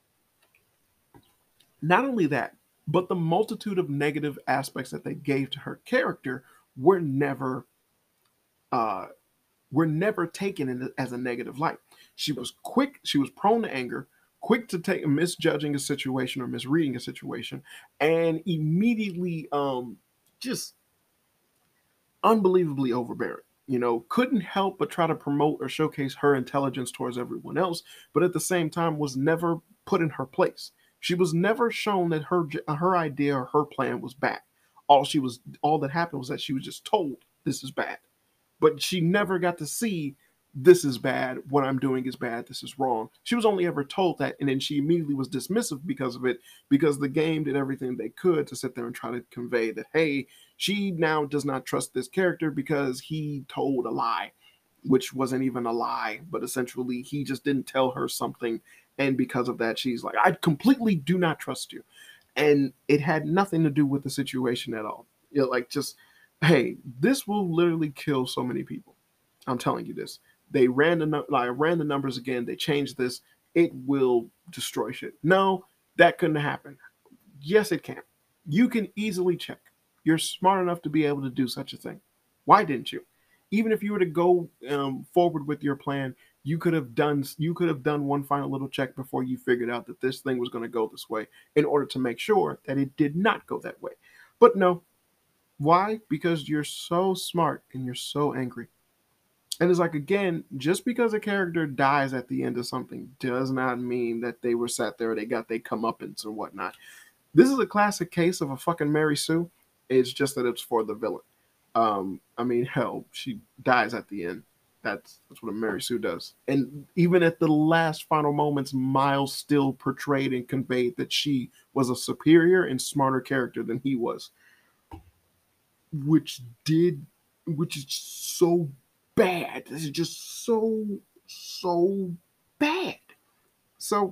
Not only that, but the multitude of negative aspects that they gave to her character were never uh, were never taken in, as a negative light. She was quick, she was prone to anger, quick to take misjudging a situation or misreading a situation, and immediately um, just unbelievably overbearing. You know, couldn't help but try to promote or showcase her intelligence towards everyone else, but at the same time was never put in her place. She was never shown that her her idea or her plan was bad. All she was, all that happened was that she was just told this is bad, but she never got to see this is bad, what I'm doing is bad, this is wrong. She was only ever told that, and then she immediately was dismissive because of it, because the game did everything they could to sit there and try to convey that, hey, she now does not trust this character because he told a lie, which wasn't even a lie, but essentially he just didn't tell her something, and because of that, she's like, I completely do not trust you. And it had nothing to do with the situation at all. You know, like, just, hey, this will literally kill so many people. I'm telling you this. They ran the like ran the numbers again. They changed this. It will destroy shit. No, that couldn't happen. Yes, it can. You can easily check. You're smart enough to be able to do such a thing. Why didn't you? even if you were to go um, forward with your plan, you could have done you could have done one final little check before you figured out that this thing was going to go this way in order to make sure that it did not go that way. But no, why? Because you're so smart and you're so angry. And it's like, again, just because a character dies at the end of something does not mean that they were sat there, they got their comeuppance or whatnot. This is a classic case of a fucking Mary Sue. It's just that it's for the villain. Um, I mean, hell, she dies at the end. That's that's what a Mary Sue does. And even at the last final moments, Miles still portrayed and conveyed that she was a superior and smarter character than he was, which did, which is so bad. This is just so so bad. So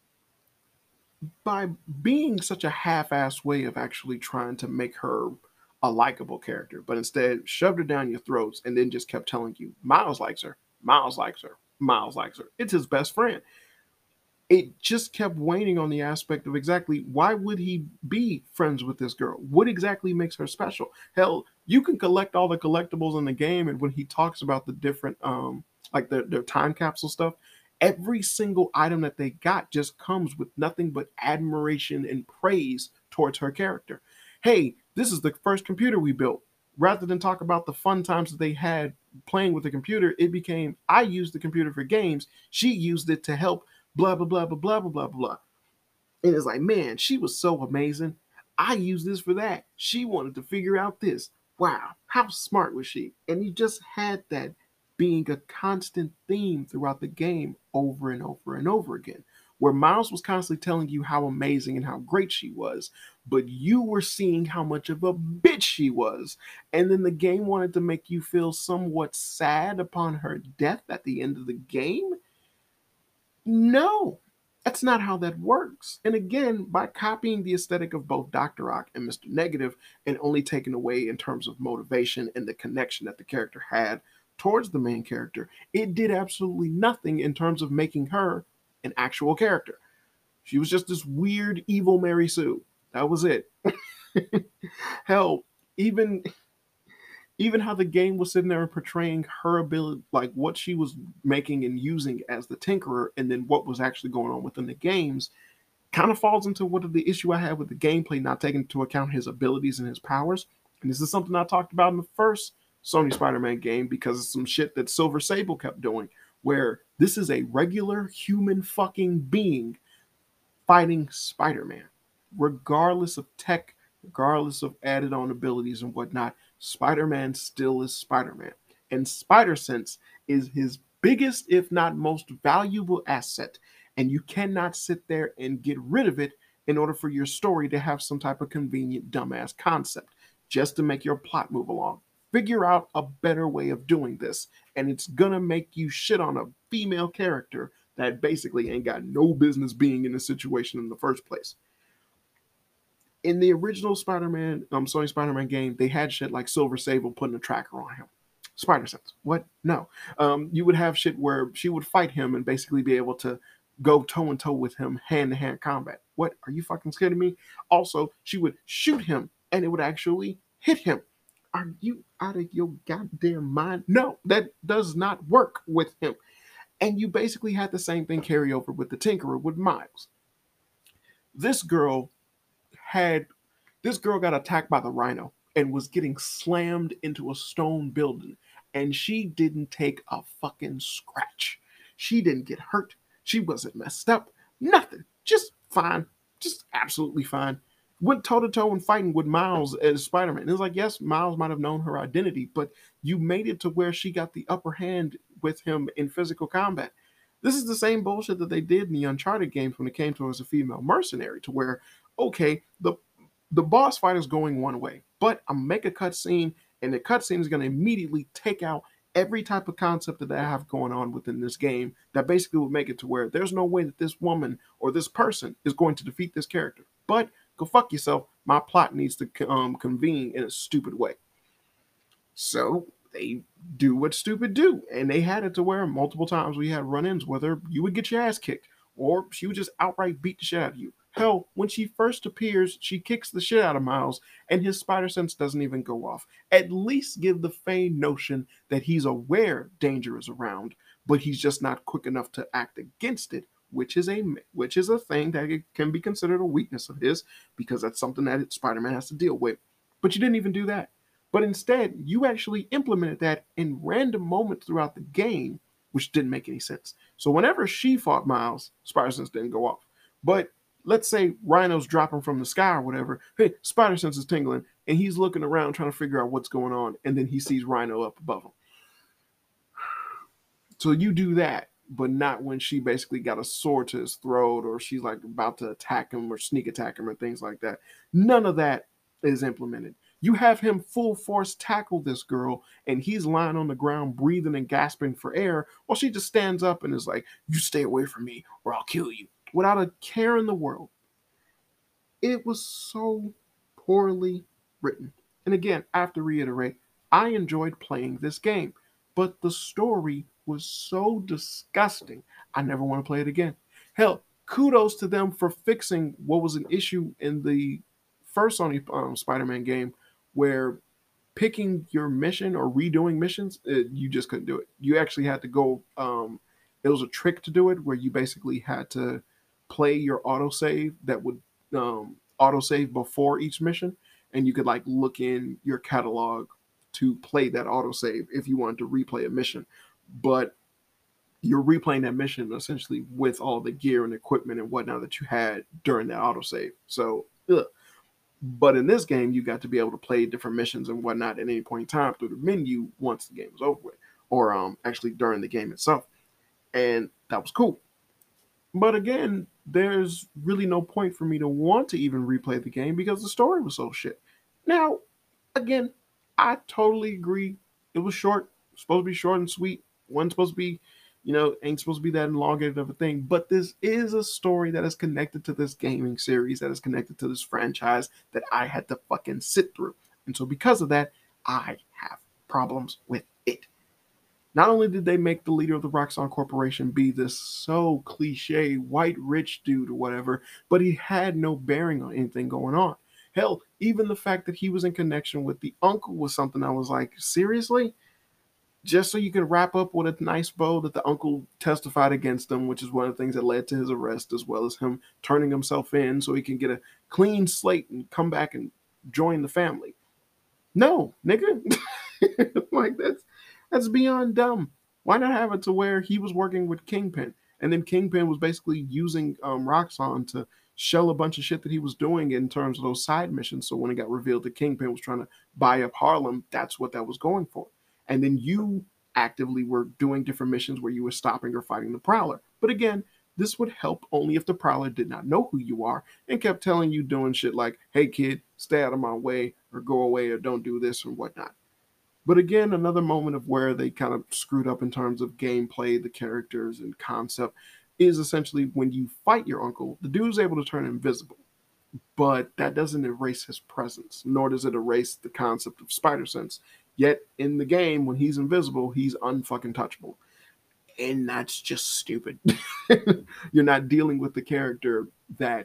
by being such a half-assed way of actually trying to make her a likable character, but instead shoved her down your throats and then just kept telling you Miles likes her, Miles likes her, Miles likes her. It's his best friend. It just kept waning on the aspect of exactly why would he be friends with this girl? What exactly makes her special? Hell, you can collect all the collectibles in the game, and when he talks about the different um like their, their time capsule stuff, every single item that they got just comes with nothing but admiration and praise towards her character. Hey, this is the first computer we built. Rather than talk about the fun times that they had playing with the computer, it became I used the computer for games. She used it to help blah blah blah blah blah blah blah blah. And it's like, man, she was so amazing. I use this for that. She wanted to figure out this. Wow, how smart was she? And you just had that being a constant theme throughout the game over and over and over again, where Miles was constantly telling you how amazing and how great she was, but you were seeing how much of a bitch she was. And then the game wanted to make you feel somewhat sad upon her death at the end of the game. No, that's not how that works. And again, by copying the aesthetic of both doctor Rock and mister Negative and only taking away in terms of motivation and the connection that the character had towards the main character, it did absolutely nothing in terms of making her an actual character. She was just this weird, evil Mary Sue. That was it. Hell, even even how the game was sitting there and portraying her ability, like what she was making and using as the Tinkerer, and then what was actually going on within the games, kind of falls into what the issue I had with the gameplay, not taking into account his abilities and his powers. And this is something I talked about in the first Sony Spider-Man game because of some shit that Silver Sable kept doing, where this is a regular human fucking being fighting Spider-Man, regardless of tech, regardless of added on abilities and whatnot. Spider-Man still is Spider-Man. And Spider-Sense is his biggest, if not most valuable asset. And you cannot sit there and get rid of it in order for your story to have some type of convenient dumbass concept just to make your plot move along. Figure out a better way of doing this, and it's gonna make you shit on a female character that basically ain't got no business being in the situation in the first place. In the original Spider-Man, um, Sony Spider-Man game, they had shit like Silver Sable putting a tracker on him. Spider Sense. What? No. Um, you would have shit where she would fight him and basically be able to go toe and toe with him, hand to hand combat. What? Are you fucking scared of me? Also, she would shoot him and it would actually hit him. Are you out of your goddamn mind? No, that does not work with him. And you basically had the same thing carry over with the Tinkerer with Miles. This girl had this girl got attacked by the Rhino and was getting slammed into a stone building, and she didn't take a fucking scratch. She didn't get hurt. She wasn't messed up. Nothing. Just fine. Just absolutely fine. Went toe to toe and fighting with Miles as Spider-Man. It was like, yes, Miles might have known her identity, but you made it to where she got the upper hand with him in physical combat. This is the same bullshit that they did in the Uncharted games when it came to her as a female mercenary, to where, okay, the the boss fight is going one way, but I'm make a cutscene, and the cutscene is going to immediately take out every type of concept that I have going on within this game that basically would make it to where there's no way that this woman or this person is going to defeat this character. But go fuck yourself. My plot needs to um, convene in a stupid way. So they do what stupid do, and they had it to where multiple times we had run-ins with her. You would get your ass kicked, or she would just outright beat the shit out of you. Hell, when she first appears, she kicks the shit out of Miles, and his spider sense doesn't even go off. At least give the feigned notion that he's aware danger is around, but he's just not quick enough to act against it, which is a which is a thing that it can be considered a weakness of his, because that's something that Spider-Man has to deal with. But you didn't even do that. But instead, you actually implemented that in random moments throughout the game, which didn't make any sense. So whenever she fought Miles, Spider Sense didn't go off. But let's say Rhino's dropping from the sky or whatever. Hey, Spider Sense is tingling, and he's looking around trying to figure out what's going on, and then he sees Rhino up above him. So you do that, but not when she basically got a sword to his throat, or she's like about to attack him or sneak attack him and things like that. None of that is implemented. You have him full force tackle this girl, and he's lying on the ground, breathing and gasping for air, while she just stands up and is like, "You stay away from me, or I'll kill you," without a care in the world. It was so poorly written. And again, I have to reiterate, I enjoyed playing this game, but the story was so disgusting, I never want to play it again. Hell, kudos to them for fixing what was an issue in the first Sony um, Spider-Man game, where picking your mission or redoing missions, it, you just couldn't do it. You actually had to go. Um, it was a trick to do it where you basically had to play your autosave that would um, autosave before each mission, and you could like look in your catalog to play that autosave if you wanted to replay a mission. But you're replaying that mission essentially with all the gear and equipment and whatnot that you had during that autosave. So, ugh. But in this game, you got to be able to play different missions and whatnot at any point in time through the menu once the game was over with, or um, actually during the game itself. And that was cool. But again, there's really no point for me to want to even replay the game because the story was so shit. Now, again, I totally agree. It was short, supposed to be short and sweet. Wasn't supposed to be, you know, ain't supposed to be that elongated of a thing. But this is a story that is connected to this gaming series, that is connected to this franchise that I had to fucking sit through. And so because of that, I have problems with it. Not only did they make the leader of the Roxxon Corporation be this so cliche white rich dude or whatever, but he had no bearing on anything going on. Hell, even the fact that he was in connection with the uncle was something I was like, seriously? Just so you can wrap up with a nice bow that the uncle testified against him, which is one of the things that led to his arrest, as well as him turning himself in so he can get a clean slate and come back and join the family. No, nigga. Like that's that's beyond dumb. Why not have it to where he was working with Kingpin, and then Kingpin was basically using um, Roxxon to shell a bunch of shit that he was doing in terms of those side missions. So when it got revealed that Kingpin was trying to buy up Harlem, that's what that was going for. And then you actively were doing different missions where you were stopping or fighting the Prowler. But again, this would help only if the Prowler did not know who you are and kept telling you doing shit like, "Hey kid, stay out of my way," or "Go away," or "Don't do this," or whatnot. But again, another moment of where they kind of screwed up in terms of gameplay, the characters, and concept is essentially when you fight your uncle, the dude's able to turn invisible. But that doesn't erase his presence, nor does it erase the concept of spider sense. Yet in the game, when he's invisible, he's unfucking touchable. And that's just stupid. You're not dealing with the character that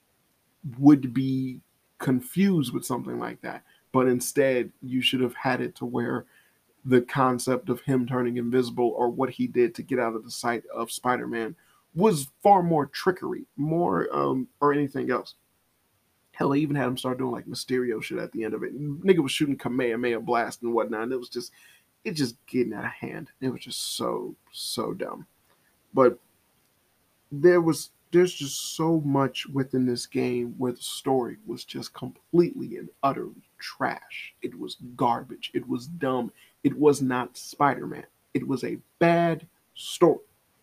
would be confused with something like that. But instead, you should have had it to where the concept of him turning invisible or what he did to get out of the sight of Spider-Man was far more trickery, more um, or anything else. Hell, they even had him start doing like Mysterio shit at the end of it. Nigga was shooting Kamehameha blast and whatnot. And it was just, it just getting out of hand. It was just so, so dumb. But there was, there's just so much within this game where the story was just completely and utterly trash. It was garbage. It was dumb. It was not Spider-Man. It was a bad story.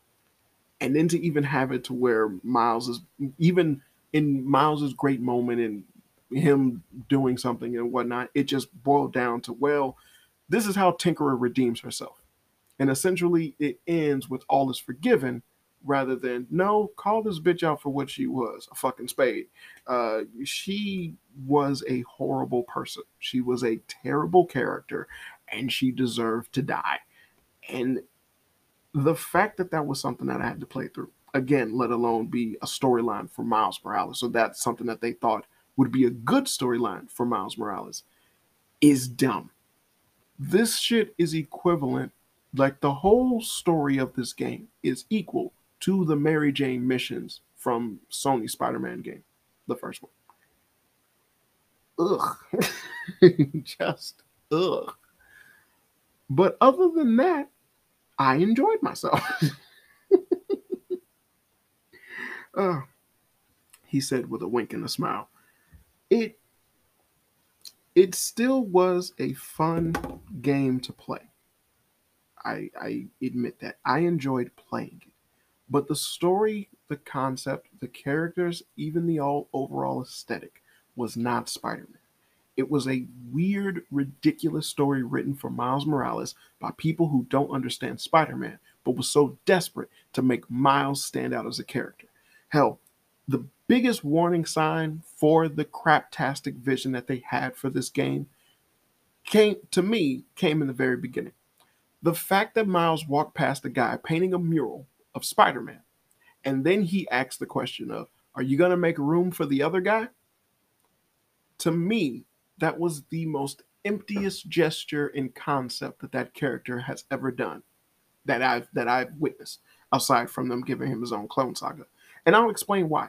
And then to even have it to where Miles is, even in Miles's great moment and him doing something and whatnot, it just boiled down to, well, this is how Tinkerer redeems herself. And essentially it ends with all is forgiven rather than, no, call this bitch out for what she was, a fucking spade. Uh, she was a horrible person. She was a terrible character and she deserved to die. And the fact that that was something that I had to play through, again, let alone be a storyline for Miles Morales. So that's something that they thought would be a good storyline for Miles Morales, is dumb. This shit is equivalent, like the whole story of this game is equal to the Mary Jane missions from Sony Spider-Man game, the first one. Ugh. Just ugh. But other than that, I enjoyed myself. uh, he said with a wink and a smile. It it still was a fun game to play. I, I admit that. I enjoyed playing it. But the story, the concept, the characters, even the all overall aesthetic was not Spider-Man. It was a weird, ridiculous story written for Miles Morales by people who don't understand Spider-Man, but was so desperate to make Miles stand out as a character. Hell, the biggest warning sign for the craptastic vision that they had for this game came to me came in the very beginning. The fact that Miles walked past a guy painting a mural of Spider-Man, and then he asks the question of, "Are you going to make room for the other guy?" To me, that was the most emptiest gesture in concept that that character has ever done that I've that I've witnessed, aside from them giving him his own Clone Saga. And I'll explain why.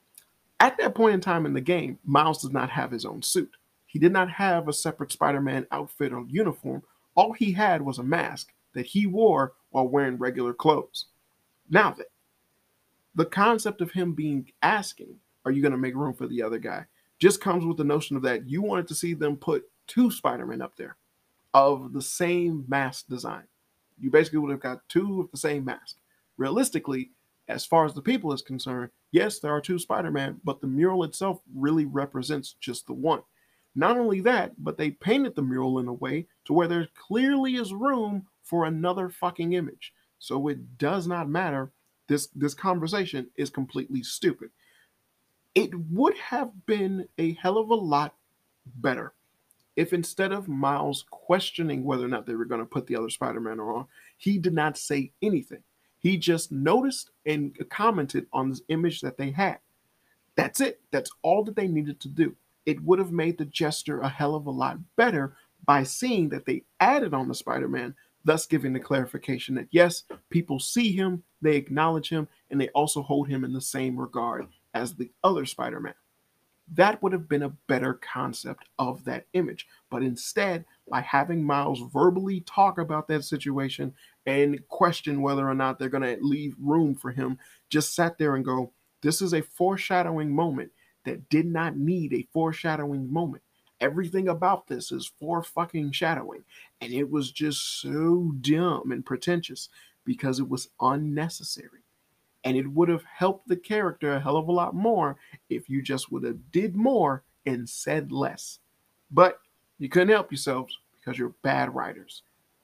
At that point in time in the game, Miles does not have his own suit. He did not have a separate Spider-Man outfit or uniform. All he had was a mask that he wore while wearing regular clothes. Now then, the concept of him being asking, "Are you going to make room for the other guy?" just comes with the notion of that you wanted to see them put two Spider-Men up there of the same mask design. You basically would have got two of the same mask. Realistically, as far as the people is concerned, yes, there are two Spider-Man, but the mural itself really represents just the one. Not only that, but they painted the mural in a way to where there clearly is room for another fucking image. So it does not matter. This this conversation is completely stupid. It would have been a hell of a lot better if instead of Miles questioning whether or not they were going to put the other Spider-Man on, he did not say anything. He just noticed and commented on this image that they had. That's it. That's all that they needed to do. It would have made the gesture a hell of a lot better by seeing that they added on the Spider-Man, thus giving the clarification that yes, people see him, they acknowledge him, and they also hold him in the same regard as the other Spider-Man. That would have been a better concept of that image. But instead, by having Miles verbally talk about that situation and question whether or not they're going to leave room for him, just sat there and go, this is a foreshadowing moment that did not need a foreshadowing moment. Everything about this is for fucking shadowing. And it was just so dumb and pretentious because it was unnecessary. And it would have helped the character a hell of a lot more if you just would have did more and said less. But you couldn't help yourselves because you're bad writers.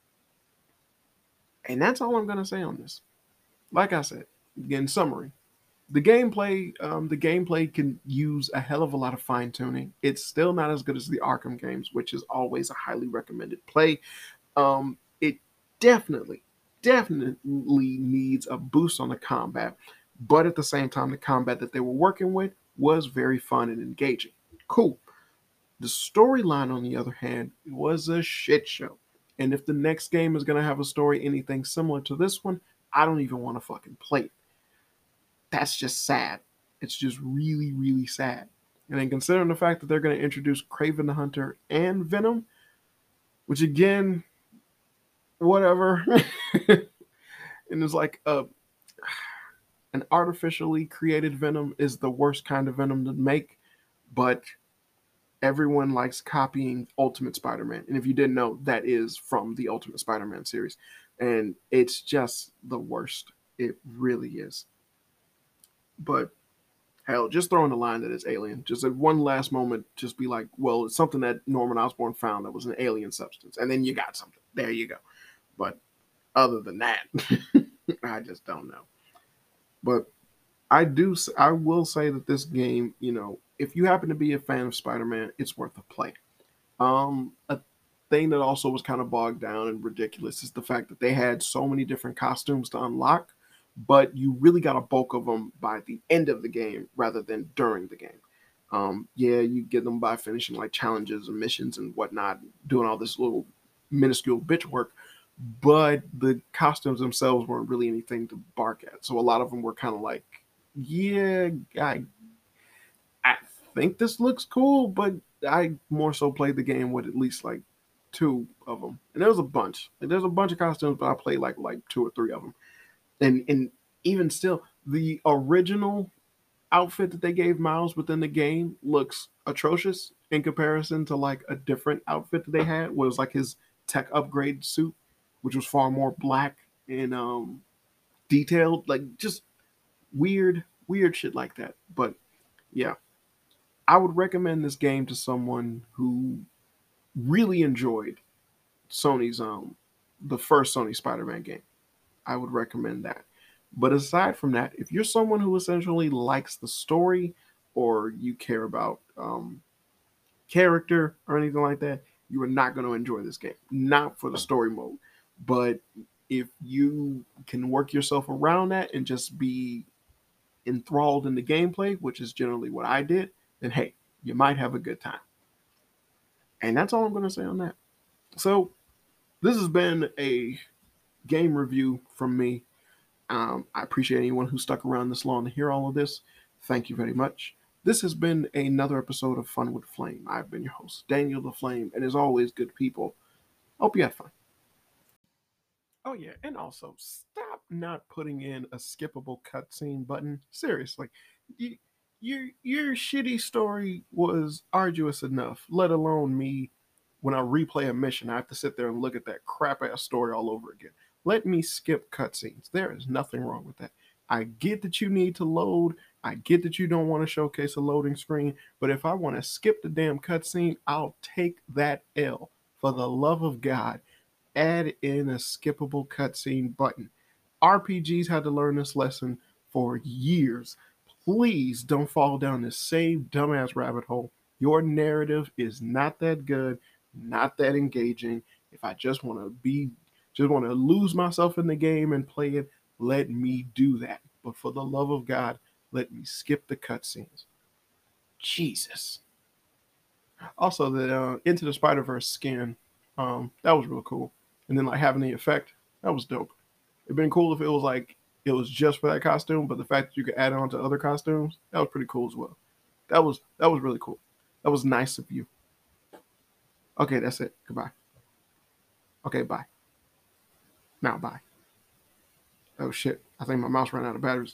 And that's all I'm going to say on this. Like I said, in summary, the gameplay, um, the gameplay can use a hell of a lot of fine tuning. It's still not as good as the Arkham games, which is always a highly recommended play. Um, it definitely, definitely needs a boost on the combat, but at the same time, the combat that they were working with was very fun and engaging. Cool. The storyline, on the other hand, was a shit show. And if the next game is going to have a story anything similar to this one, I don't even want to fucking play it. That's just sad. It's just really, really sad. And then considering the fact that they're going to introduce Kraven the Hunter and Venom, which again, whatever. And it's like a, an artificially created Venom is the worst kind of Venom to make, but everyone likes copying Ultimate Spider-Man. And if you didn't know, that is from the Ultimate Spider-Man series. And it's just the worst. It really is. But hell, just throwing the line that it's alien. Just at one last moment, just be like, well, it's something that Norman Osborn found that was an alien substance. And then you got something. There you go. But other than that, I just don't know. But I do, I will say that this game, you know, if you happen to be a fan of Spider-Man, it's worth a play. Um, a thing that also was kind of bogged down and ridiculous is the fact that they had so many different costumes to unlock, but you really got a bulk of them by the end of the game rather than during the game. Um, yeah, you get them by finishing like challenges and missions and whatnot, doing all this little minuscule bitch work, but the costumes themselves weren't really anything to bark at. So a lot of them were kind of like, yeah, I, I think this looks cool, but I more so played the game with at least like two of them, and there was a bunch. Like, there's a bunch of costumes, but I played like like two or three of them, and and even still, the original outfit that they gave Miles within the game looks atrocious in comparison to like a different outfit that they had, was like his tech upgrade suit, which was far more black and um detailed, like just weird, weird shit like that. But yeah, I would recommend this game to someone who really enjoyed Sony's um the first Sony Spider-Man game. I would recommend that. But aside from that, if you're someone who essentially likes the story or you care about um, character or anything like that, you are not going to enjoy this game. Not for the story mode, but if you can work yourself around that and just be enthralled in the gameplay, which is generally what I did, then hey, you might have a good time. And that's all I'm going to say on that. So, this has been a game review from me. Um, I appreciate anyone who stuck around this long to hear all of this. Thank you very much. This has been another episode of Fun with Flame. I've been your host, Daniel the Flame, and as always, good people, hope you had fun. Oh yeah, and also stop not putting in a skippable cutscene button. Seriously, you, your your shitty story was arduous enough. Let alone me, when I replay a mission, I have to sit there and look at that crap ass story all over again. Let me skip cutscenes. There is nothing wrong with that. I get that you need to load. I get that you don't want to showcase a loading screen, but if I want to skip the damn cutscene, I'll take that L. For the love of God, add in a skippable cutscene button. R P Gs had to learn this lesson for years. Please don't fall down this same dumbass rabbit hole. Your narrative is not that good, not that engaging. If I just want to be, just want to lose myself in the game and play it, let me do that. But for the love of God, let me skip the cutscenes. Jesus. Also, the uh, Into the Spider Verse skin, um, that was real cool. And then like having the effect, that was dope. It'd been cool if it was like it was just for that costume, but the fact that you could add it on to other costumes, that was pretty cool as well. That was that was really cool. That was nice of you. Okay, that's it. Goodbye. Okay, bye. Now bye. Oh shit. I think my mouse ran out of batteries.